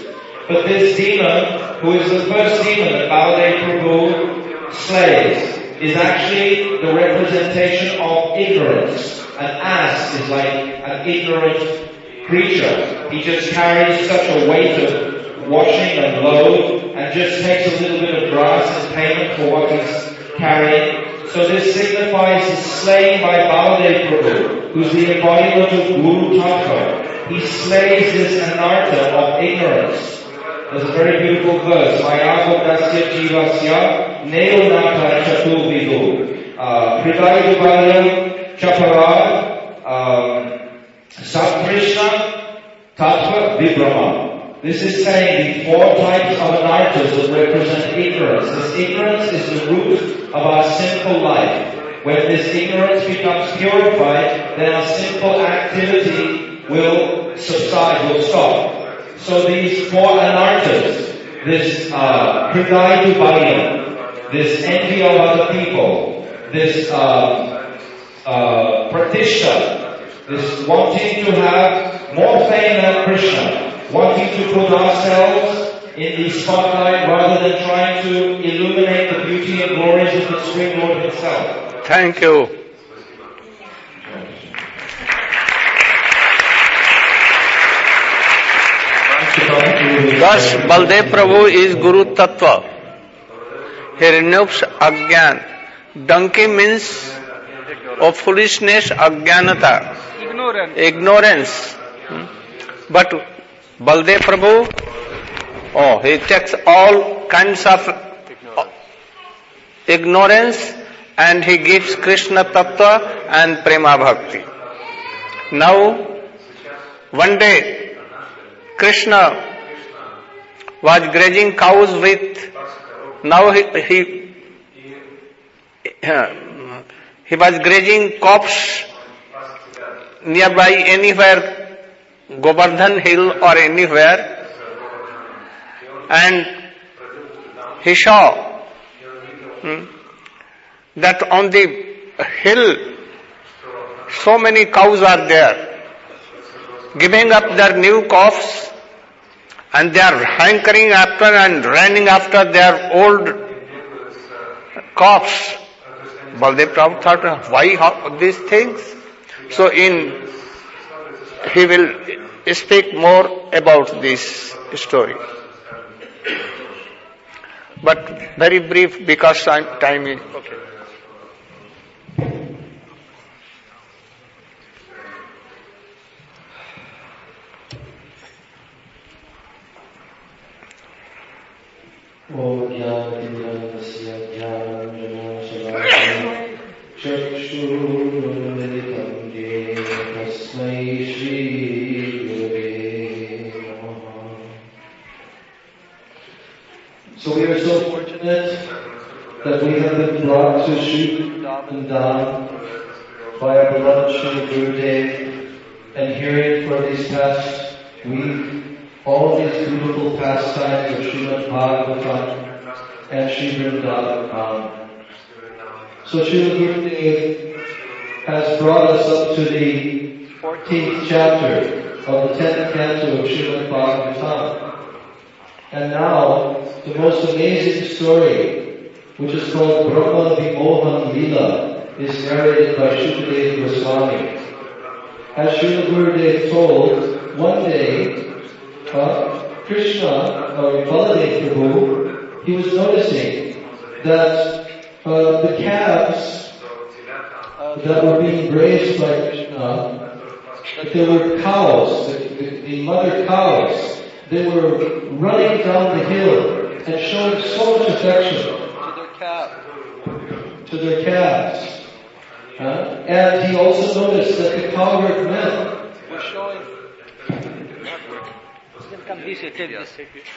But this demon, who is the first demon that Baladev Prabhu slays, is actually the representation of ignorance. An ass is like an ignorant creature. He just carries such a weight of washing and load and just takes a little bit of grass as payment for what he's carrying. So this signifies the slaying by Baladev Prabhu, who's the embodiment of Guru Tattva. He slays this anartha of ignorance. There's a very beautiful verse. Mayagodasya jivasya neonata chatu vidu. Hridaya Dubalyam chaparad Sat Krishna Tattva Vibrama. This is saying the four types of anarthas that represent ignorance. This ignorance is the root of our sinful life. When this ignorance becomes purified, then our sinful activity will subside, will stop. So these four anarthas, this uh, Hridaya Dubalyam, this envy of other people, this uh, uh, Pratishtha, this wanting to have more fame than Krishna, wanting to put ourselves in the spotlight rather than trying to illuminate the beauty and glories of the Supreme Lord Himself. Thank you. Thus, Baldev Prabhu is Guru Tattva. He removes Agyan. Donkey means of foolishness, Agyanata. Ignorance. Ignorance. But Baldev Prabhu, oh, he takes all kinds of ignorance and he gives Krishna Tattva and Prema Bhakti. Now, one day, Krishna was grazing cows with, now he, he, uh, he was grazing crops nearby anywhere, Govardhan Hill or anywhere, and he saw hmm, that on the hill so many cows are there, giving up their new calves, and they are hankering after and running after their old calves. Baldev Prabhu thought, why how, these things? So in, he will speak more about this story. But very brief because time is... Okay. O Jnana-Tinjana-Tasya Jnana-Jnana-Shalakya Chakshur-Militam Yena Tasmai Shri-Gurave Namaha. So we are so fortunate that we have been brought to Sri Vrindavan by our beloved Sri Gurudev, and hearing for these past week all these beautiful pastimes of Srimad Bhagavatam and Sri Vrindavan. So Srila Gurudev has brought us up to the fourteenth chapter of the tenth canto of Srimad Bhagavatam. And now, the most amazing story, which is called Brahma Vimohan Leela, is narrated by Shukadeva Goswami. As Srila Gurudev told, one day, Uh, Krishna, or Baladev Prabhu, he was noticing that uh, the calves that were being raised by Krishna, that there were cows, the, the, the mother cows, they were running down the hill and showing so much affection To their calf. to their calves. Uh, and he also noticed that the cowherd men We're showing. You can come this way, take this.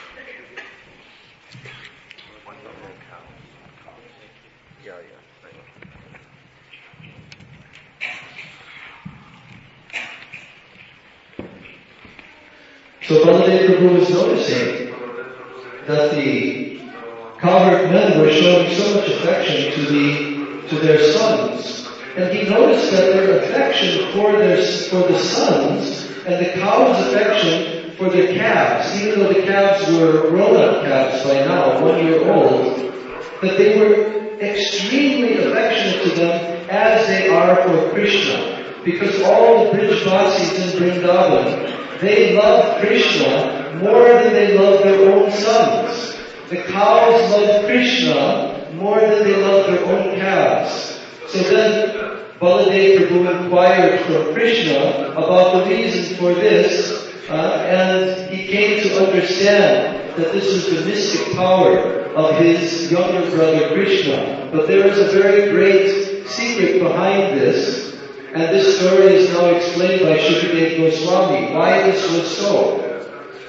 So Baladev Prabhu was noticing that the cowherd men were showing so much affection to the to their sons, and he noticed that their affection for their for the sons and the cow's affection for their calves, even though the calves were grown-up calves by now, one year old, that they were extremely affectionate to them as they are for Krishna. Because all the Brijvasis in Vrindavan, they love Krishna more than they love their own sons. The cows love Krishna more than they love their own calves. So then Baladev Prabhu inquired from Krishna about the reason for this, uh, and he came to understand that this is the mystic power of his younger brother Krishna. But there is a very great secret behind this, and this story is now explained by Shukadeva Goswami, why this was so.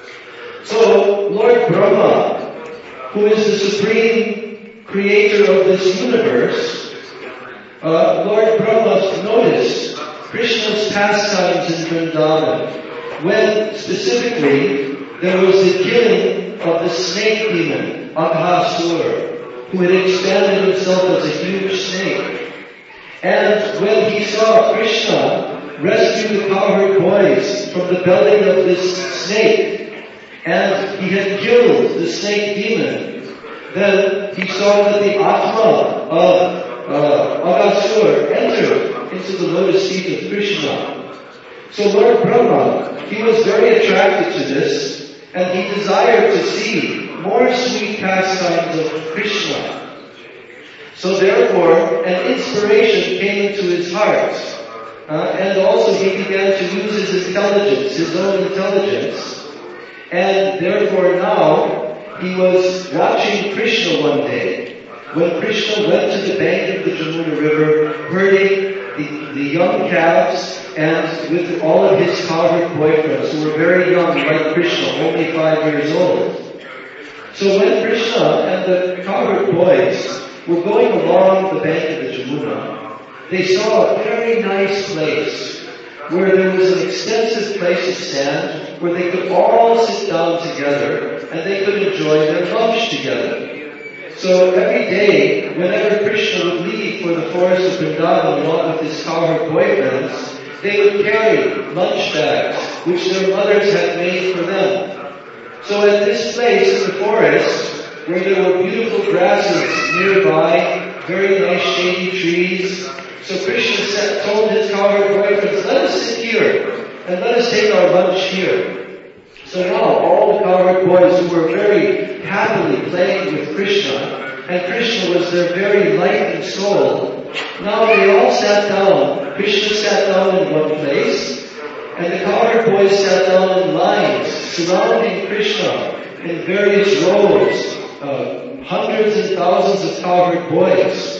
So, Lord Brahma, who is the supreme creator of this universe, uh, Lord Brahma noticed Krishna's pastimes in Vrindavan, when specifically there was the killing of the snake demon, Aghasur, who had expanded himself as a huge snake. And when he saw Krishna rescue the cowherd boys from the belly of this snake, and he had killed the snake demon, then he saw that the Atma of uh, Aghasur entered into the lotus feet of Krishna. So Lord Brahma, he was very attracted to this, and he desired to see more sweet pastimes of Krishna. So therefore, an inspiration came into his heart, uh, and also he began to use his intelligence, his own intelligence, and therefore now he was watching Krishna one day, when Krishna went to the bank of the Jamuna River, herding the, the young calves, and with all of his cowherd boyfriends, who were very young, like Krishna, only five years old. So when Krishna and the cowherd boys were going along the bank of the Jamuna, they saw a very nice place where there was an extensive place of sand where they could all sit down together and they could enjoy their lunch together. So every day, whenever Krishna would leave for the forest of Vrindavan along with his cowherd boyfriends, they would carry lunch bags which their mothers had made for them. So at this place in the forest, where there were beautiful grasses nearby, very nice shady trees, so Krishna said, told his cowherd boyfriends, let us sit here and let us take our lunch here. So now all the cowherd boys who were very happily playing with Krishna, and Krishna was their very life and soul, now they all sat down. Krishna sat down in one place, and the cowherd boys sat down in lines surrounding Krishna in various rows, uh, hundreds and thousands of cowherd boys.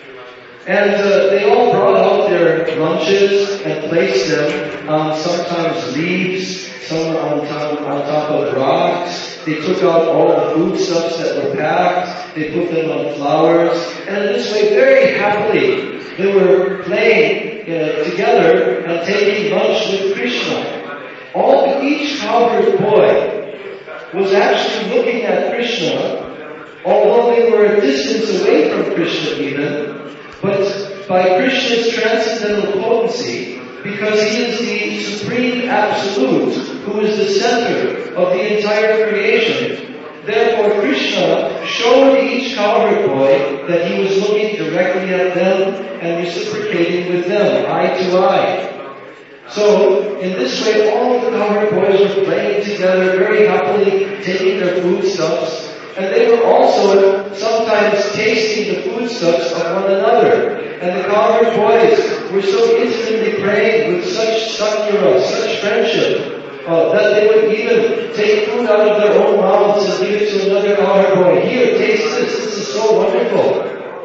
And uh, they all brought out their lunches and placed them on sometimes leaves, some on top, on top of rocks. They took out all the foodstuffs that were packed. They put them on flowers. And in this way, very happily, they were playing uh, together and taking lunch with Krishna. All, each cowherd boy was actually looking at Krishna, although they were a distance away from Krishna even, but by Krishna's transcendental potency, because he is the supreme absolute, who is the center of the entire creation. Therefore, Krishna showed each cowherd boy that he was looking directly at them and reciprocating with them, eye to eye. So, in this way, all the cowherd boys were playing together, very happily taking their foodstuffs, and they were also sometimes tasting the foodstuffs of one another. And the cowherd boys were so intimately praying with such sakyara, such friendship, uh, that they would even take food out of their own mouths and give it to another cowherd boy. Here, taste this, this is so wonderful.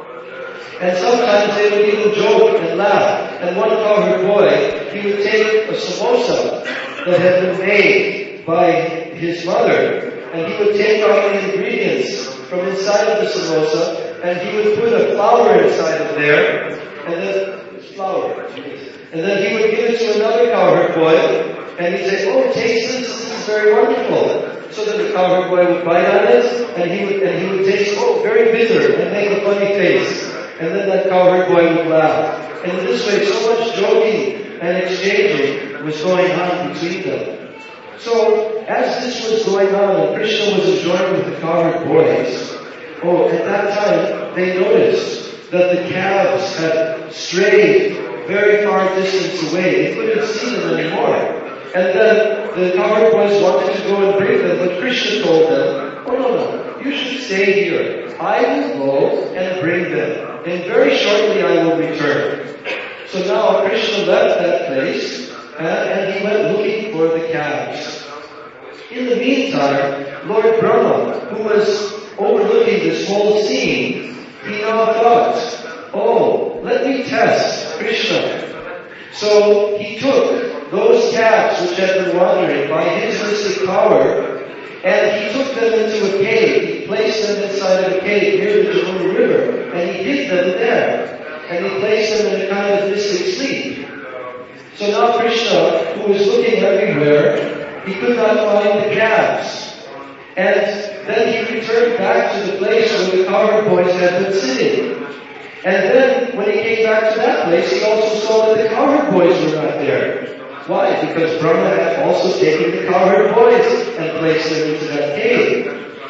And sometimes they would even joke and laugh. And one cowherd boy, he would take a samosa that had been made by his mother, and he would take out the ingredients from inside of the samosa, and he would put a flower inside of there, and then flour, and then he would give it to another cowherd boy, and he'd say, "Oh, taste this! This is very wonderful." So then the cowherd boy would bite on it, and he would and he would taste, "Oh, very bitter," and make a funny face, and then that cowherd boy would laugh. And in this way, so much joking and exchanging was going on between them. So as this was going on and Krishna was enjoying with the cowherd boys, oh, at that time they noticed that the calves had strayed very far distance away. They couldn't see them anymore. And then the cowherd boys wanted to go and bring them, but Krishna told them, oh no, no, you should stay here. I will go and bring them. And very shortly I will return. So now Krishna left that place uh, and he went looking for the calves. In the meantime, Lord Brahma, who was overlooking this whole scene, he now thought, oh, let me test Krishna. So he took those calves which had been wandering by his mystic power, and he took them into a cave. He placed them inside of a cave near the Jamuna River, and he hid them there. And he placed them in a kind of mystic sleep. So now Krishna, who was looking everywhere, he could not find the calves. And then he returned back to the place where the cowherd boys had been sitting. And then, when he came back to that place, he also saw that the cowherd boys were not there. Why? Because Brahma had also taken the cowherd boys and placed them into that cave.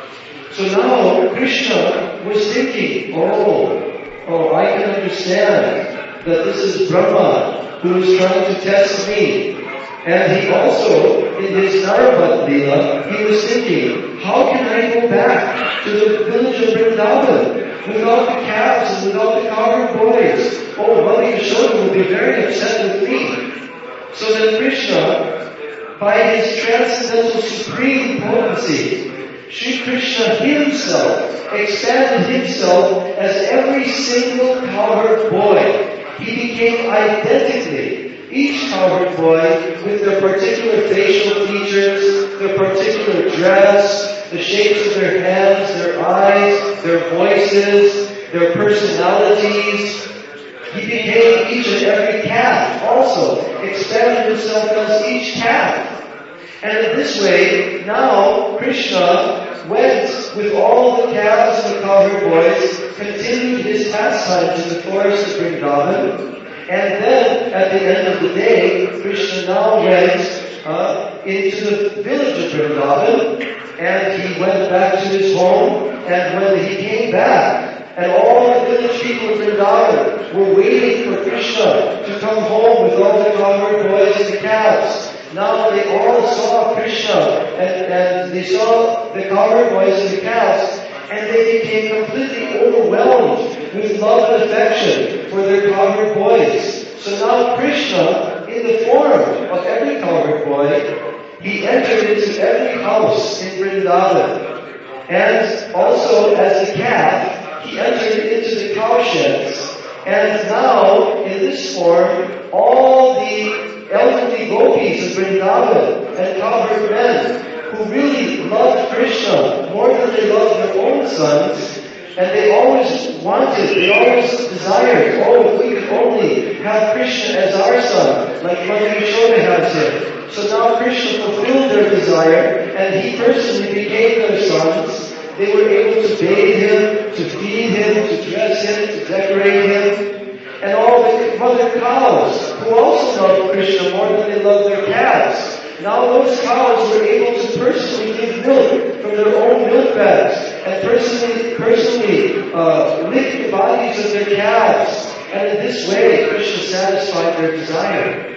So now, Krishna was thinking, oh, oh, I can understand that this is Brahma who is trying to test me. And he also, in his Naravad Leela, he was thinking, how can I go back to the village of Vrindavan without the calves and without the cowherd boys? Oh, Mother Yashoda will be very upset with me. So then Krishna, by his transcendental supreme potency, Sri Krishna himself expanded himself as every single cowherd boy. He became identically each cowherd boy with their particular facial features, their particular dress, the shapes of their hands, their eyes, their voices, their personalities. He became each and every calf also, expanded himself as each calf. And in this way, now Krishna went with all the calves and the cowherd boys, continued his pastime to the forest of Vrindavan, and then at the end of the day, Krishna now went uh, into the village of Vrindavan, and he went back to his home, and when he came back, and all the village people of Vrindavan were waiting for Krishna to come home with all the cowherd boys and the calves. Now they all saw Krishna, and, and they saw the cowherd boys and the calves, and they became completely overwhelmed with love and affection for their cowherd boys. So now Krishna, in the form of every cowherd boy, he entered into every house in Vrindavan. And also as a calf, he entered into the cowsheds. And now, in this form, all the elderly gopis of Vrindavan and cowherd men who really loved Krishna more than they loved their own sons, and they always wanted, they always desired, oh, if we could only have Krishna as our son, like Mother Yashoda has him. So now Krishna fulfilled their desire, and he personally became their sons. They were able to bathe him, to feed him, to dress him, to decorate him. And all the mother cows, who also loved Krishna more than they loved their calves, now those cows were able to personally give milk from their own milk bags, and personally, personally uh, lick the bodies of their calves. And in this way, Krishna satisfied their desire.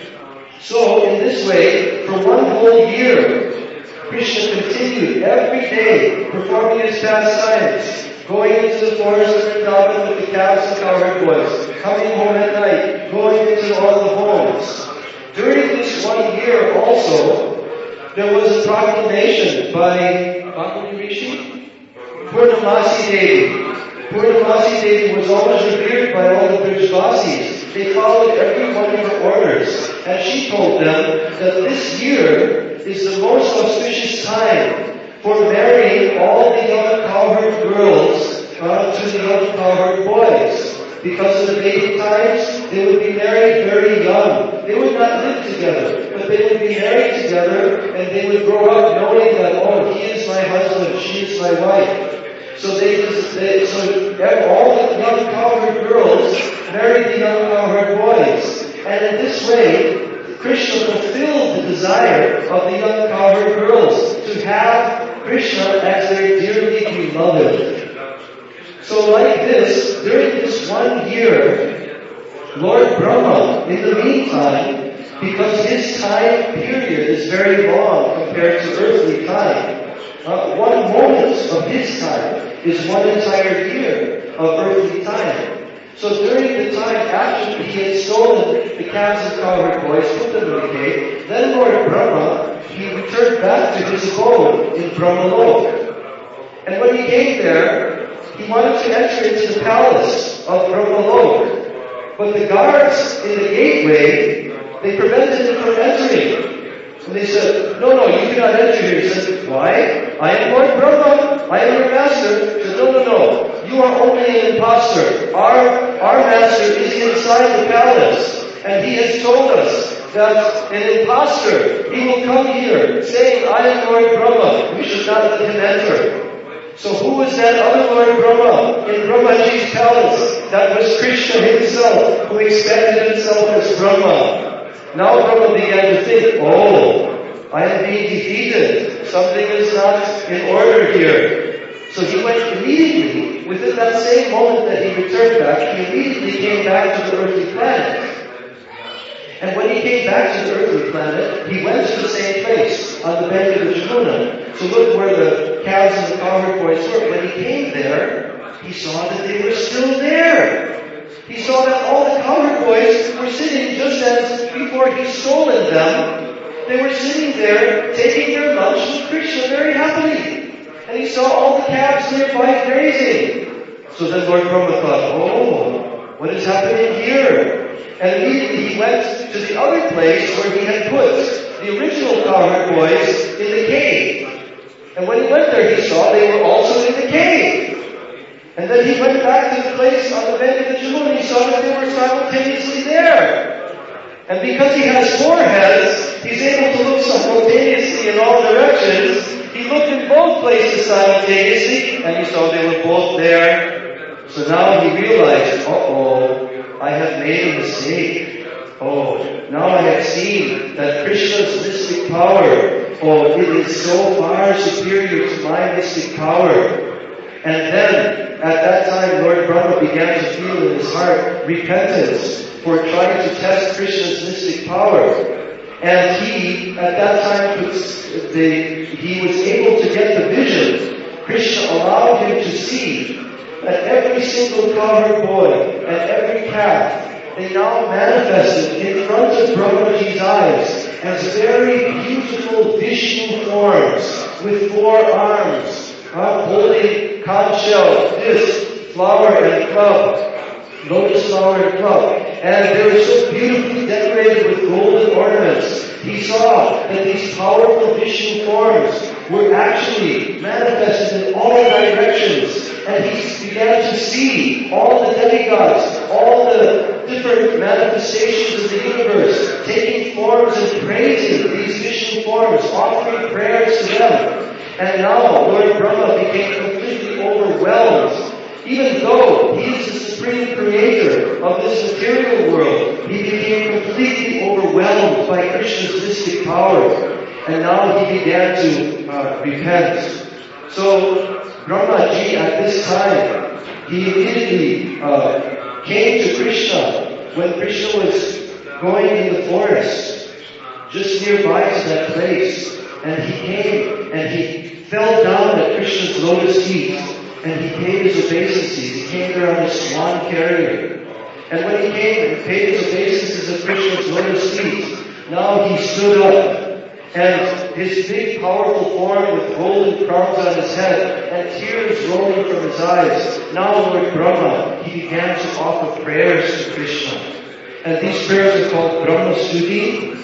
So, in this way, for one whole year, Krishna continued every day performing his pastimes, going into the forest of Vrindavan with the calves and cowherd boys, coming home at night, going into all the homes. During this one year also, there was a proclamation by Bhagavad Rishi, Purnamasi Devi. Purnamasi Devi was always revered by all the Brijvasis. They followed every one of her orders. And she told them that this year is the most auspicious time for marrying all the young cowherd girls uh, to the young cowherd boys. Because in the Vedic times, they would be married very young. They would not live together, but they would be married together, and they would grow up knowing that, oh, he is my husband, she is my wife. So they, they so all the young cowherd girls married the young cowherd boys. And in this way, Krishna fulfilled the desire of the young cowherd girls to have Krishna as their dearly beloved. So like this, during this one year, Lord Brahma, in the meantime, because his time period is very long compared to earthly time, uh, one moment of his time is one entire year of earthly time. So during the time after he had stolen the calves and cowherd boys, put them in the cave, then Lord Brahma, he returned back to his abode in Brahmalok. And when he came there, he wanted to enter into the palace of Brahmalok. But the guards in the gateway, they prevented him from entering. And they said, no, no, you cannot enter here. He said, why? I am Lord Brahma. I am your master. He said, no, no, no. You are only an imposter. Our, our master is inside the palace. And he has told us that an imposter, he will come here saying, I am Lord Brahma. We should not let him enter. So who was that other Lord Brahma in Brahmaji's palace? That was Krishna himself, who expanded himself as Brahma. Now Brahma began to think, oh, I am being defeated. Something is not in order here. So he went immediately, within that same moment that he returned back, he immediately came back to the earthly planet. And when he came back to the earthly planet, he went to the same place, on the bank of the Jamuna, to look where the calves and the cowherd boys were. When he came there, he saw that they were still there. He saw that all the cowherd boys were sitting just as before he stolen them. They were sitting there, taking their lunch with Krishna very happily. And he saw all the calves nearby grazing. So then Lord Brahma thought, oh, what is happening here? And immediately he went to the other place where he had put the original cowherd boys in the cave. And when he went there, he saw they were also in the cave. And then he went back to the place on the bank of the Jamuna and he saw that they were simultaneously there. And because he has four heads, he's able to look simultaneously in all directions. He looked in both places simultaneously and he saw they were both there. So now he realized, uh-oh, I have made a mistake. Oh, now I have seen that Krishna's mystic power, oh, it is so far superior to my mystic power. And then, at that time, Lord Brahma began to feel in his heart repentance for trying to test Krishna's mystic power. And he, at that time, the, he was able to get the vision. Krishna allowed him to see that every single cowherd boy and every calf, they now manifested in front of Brahmaji's eyes as very beautiful Vishnu forms with four arms, uh, holding conch shell, disc, flower and club, lotus flower and club. And they were so beautifully decorated with golden ornaments. He saw that these powerful Vishnu forms were actually manifested in all directions. And he began to see all the demigods, all the different manifestations of the universe, taking forms and praising these Vishnu forms, offering prayers to them. And now Lord Brahma became completely overwhelmed. Even though he is the supreme creator of this material world, he became completely overwhelmed by Krishna's mystic power. And now he began to uh, repent. So Brahmaji at this time, he immediately uh, came to Krishna when Krishna was going in the forest, just nearby to that place. And he came and he fell down at Krishna's lotus feet and he paid his obeisances. He came there on his swan carrier. And when he came and paid his obeisances at Krishna's lotus feet, now he stood up. And his big, powerful form with golden crowns on his head and tears rolling from his eyes. Now Lord Brahma, he began to offer prayers to Krishna. And these prayers are called Brahma Stuti.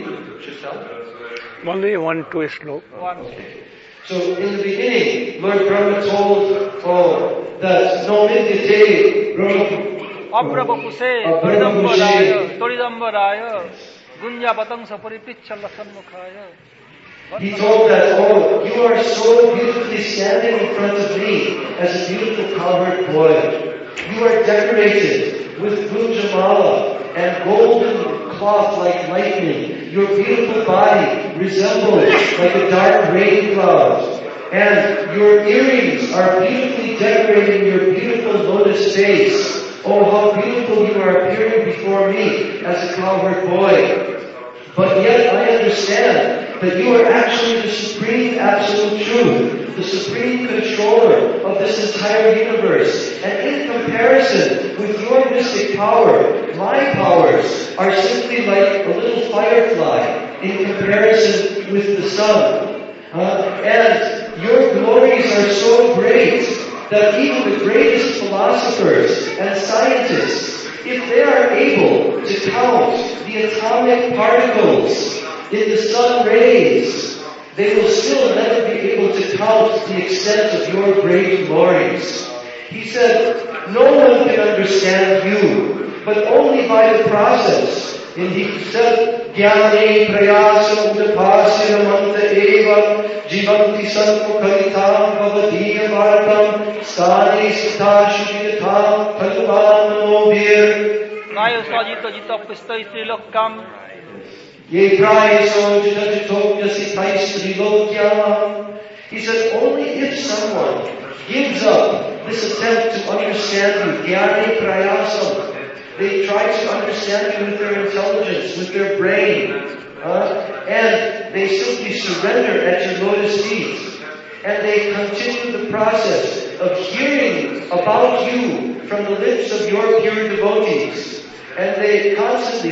Hmm? Only one twist, no. One. So in the beginning, Lord Brahma told oh, that no midyate Brahma Abrahapuse, Toridambaraya, Toridambaraya, Gunya Batangsa Paripichalla Sanmukhaya. He told that, oh, you are so beautifully standing in front of me as a beautiful cowherd boy. You are decorated with Gunjamala and golden cloth like lightning. Your beautiful body resembles like a dark rain cloud. And your earrings are beautifully decorating your beautiful lotus face. Oh, how beautiful you are appearing before me as a cowherd boy. But yet I understand that you are actually the supreme absolute truth, the supreme controller of this entire universe. And in comparison with your mystic power, my powers are simply like a little firefly in comparison with the sun. Uh, and your glories are so great that even the greatest philosophers and scientists, if they are able to count the atomic particles in the sun rays, they will still never be able to count the extent of your great glories. He said, no one can understand you, but only by the process. And he said, Jnane prayasa udapasya manta eva jivanti sanmukalitam bhavadiya vartam stane sita shujiyatam kaluman namobhir Nayo sajita jitapistay trilokam Ye prayaso jitajitopya sitai strilokyam. He said, only if someone gives up this attempt to understand you, Jnane prayasam, they try to understand you with their intelligence, with their brain, uh, and they simply surrender at your lotus feet. And they continue the process of hearing about you from the lips of your pure devotees. And they constantly,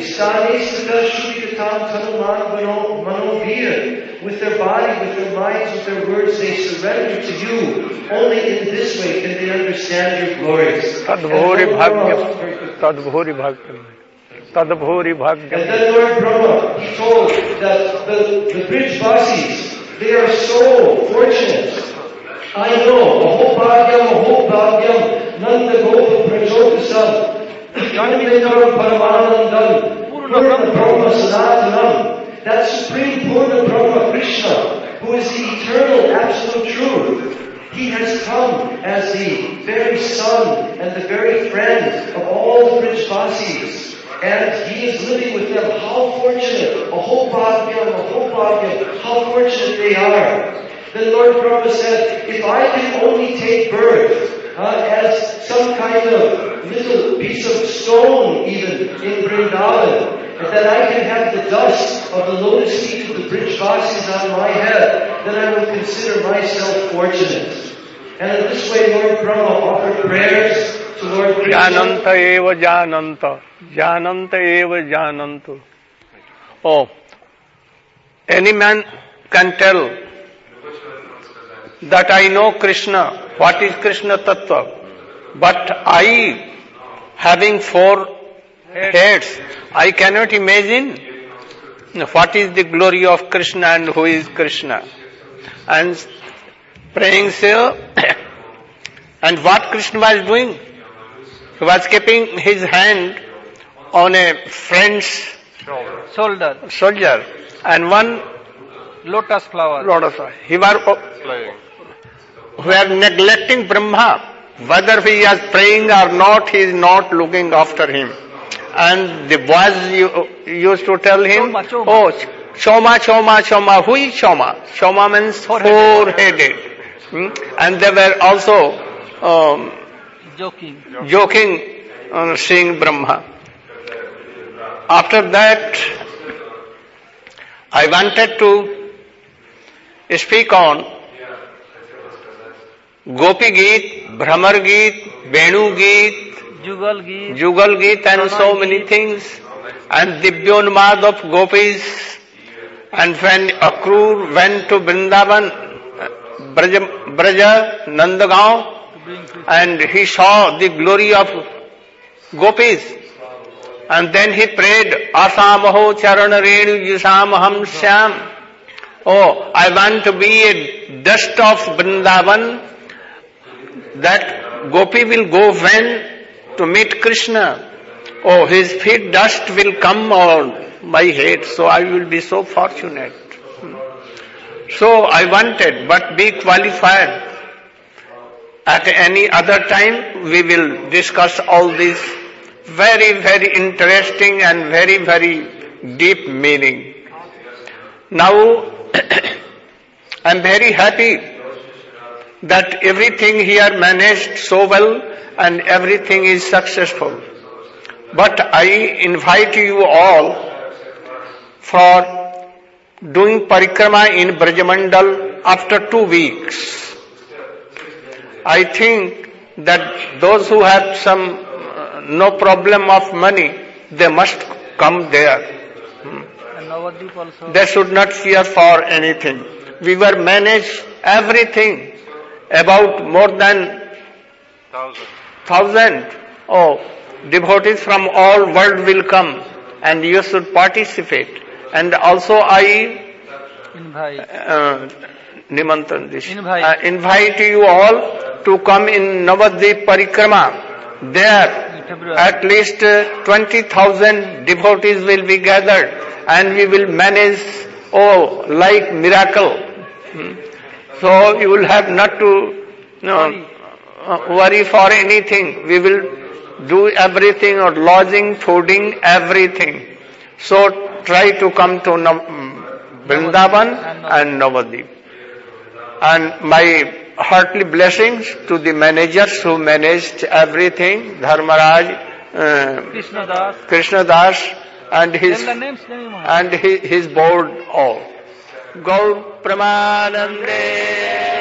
with their body, with their minds, with their words, they surrender to you. Only in this way can they understand your glories. Tadbhori bhagyam. Tadbhori bhagyam. Tadbhori bhagyam. And then Lord Brahma, he told that the, the Brijvasis, they are so fortunate. I know, aho bhagyam, aho bhagyam, nanda gopa prajotasam, Janamitaram Paramanandam, Purna Brahma Sanatanam, that supreme Purna Brahma Krishna, who is the eternal absolute truth. He has come as the very son and the very friend of all the Brijvasis. And he is living with them. How fortunate! Aho bhagyam, aho bhagyam, how fortunate they are. Then Lord Brahma said, if I can only take birth uh, as some kind of little piece of stone even in Vrindavan, and that I can have the dust of the lotus feet of the Brijvasis on my head, then I will consider myself fortunate. And in this way Lord Brahma offered prayers to Lord Krishna. Jananta eva jananta. Jananta eva janantu. Oh, any man can tell that I know Krishna. What is Krishna Tattva? But I, having four heads, I cannot imagine what is the glory of Krishna and who is Krishna. And praying so, and what Krishna was doing? He was keeping his hand on a friend's shoulder, soldier, and one lotus flower. Lotus flower. He was who are neglecting Brahma. Whether he is praying or not, he is not looking after him. And the boys used to tell him, Choma, Choma. oh, Choma, Choma, Choma. Who is Choma? Choma means four-headed. Hmm? And they were also um, joking, joking on seeing Brahma. After that, I wanted to speak on Gopi Geet, Bhramar Geet, Venu Geet, Jugal Geet, Jugal Geet and so many things, and Divyonmad of Gopis. And when Akrur went to Vrindavan, Braja, Braja Nandagaon, and he saw the glory of Gopis, and then he prayed, Asamaho Charana Renu Yusamaham Syam. Oh, I want to be a dust of Vrindavan, that Gopi will go when to meet Krishna. Oh, his feet dust will come on my head, so I will be so fortunate. So I wanted, but be qualified. At any other time, we will discuss all these very, very interesting and very, very deep meaning. Now, I am very happy that everything here managed so well and everything is successful. But I invite you all for doing parikrama in Brajamandal after two weeks. I think that those who have some uh, no problem of money, they must come there. And Navadvip also. They should not fear for anything. We were managed everything. About more than thousand. thousand. Oh, devotees from all world will come and you should participate. And also I invite, uh, Nimantran this, invite. Uh, invite you all to come in Navadvip Parikrama. There at least uh, twenty thousand devotees will be gathered and we will manage, oh, like miracle. Hmm. So you will have not to you know, uh, worry for anything. We will do everything, or lodging, fooding, everything. So try to come to Nav- Vrindavan and Navadvip. And my heartily blessings to the managers who managed everything, Dharmaraj, uh, Krishna Das, Krishna Das and his, names, and his, his board all. Gaur Pramanande.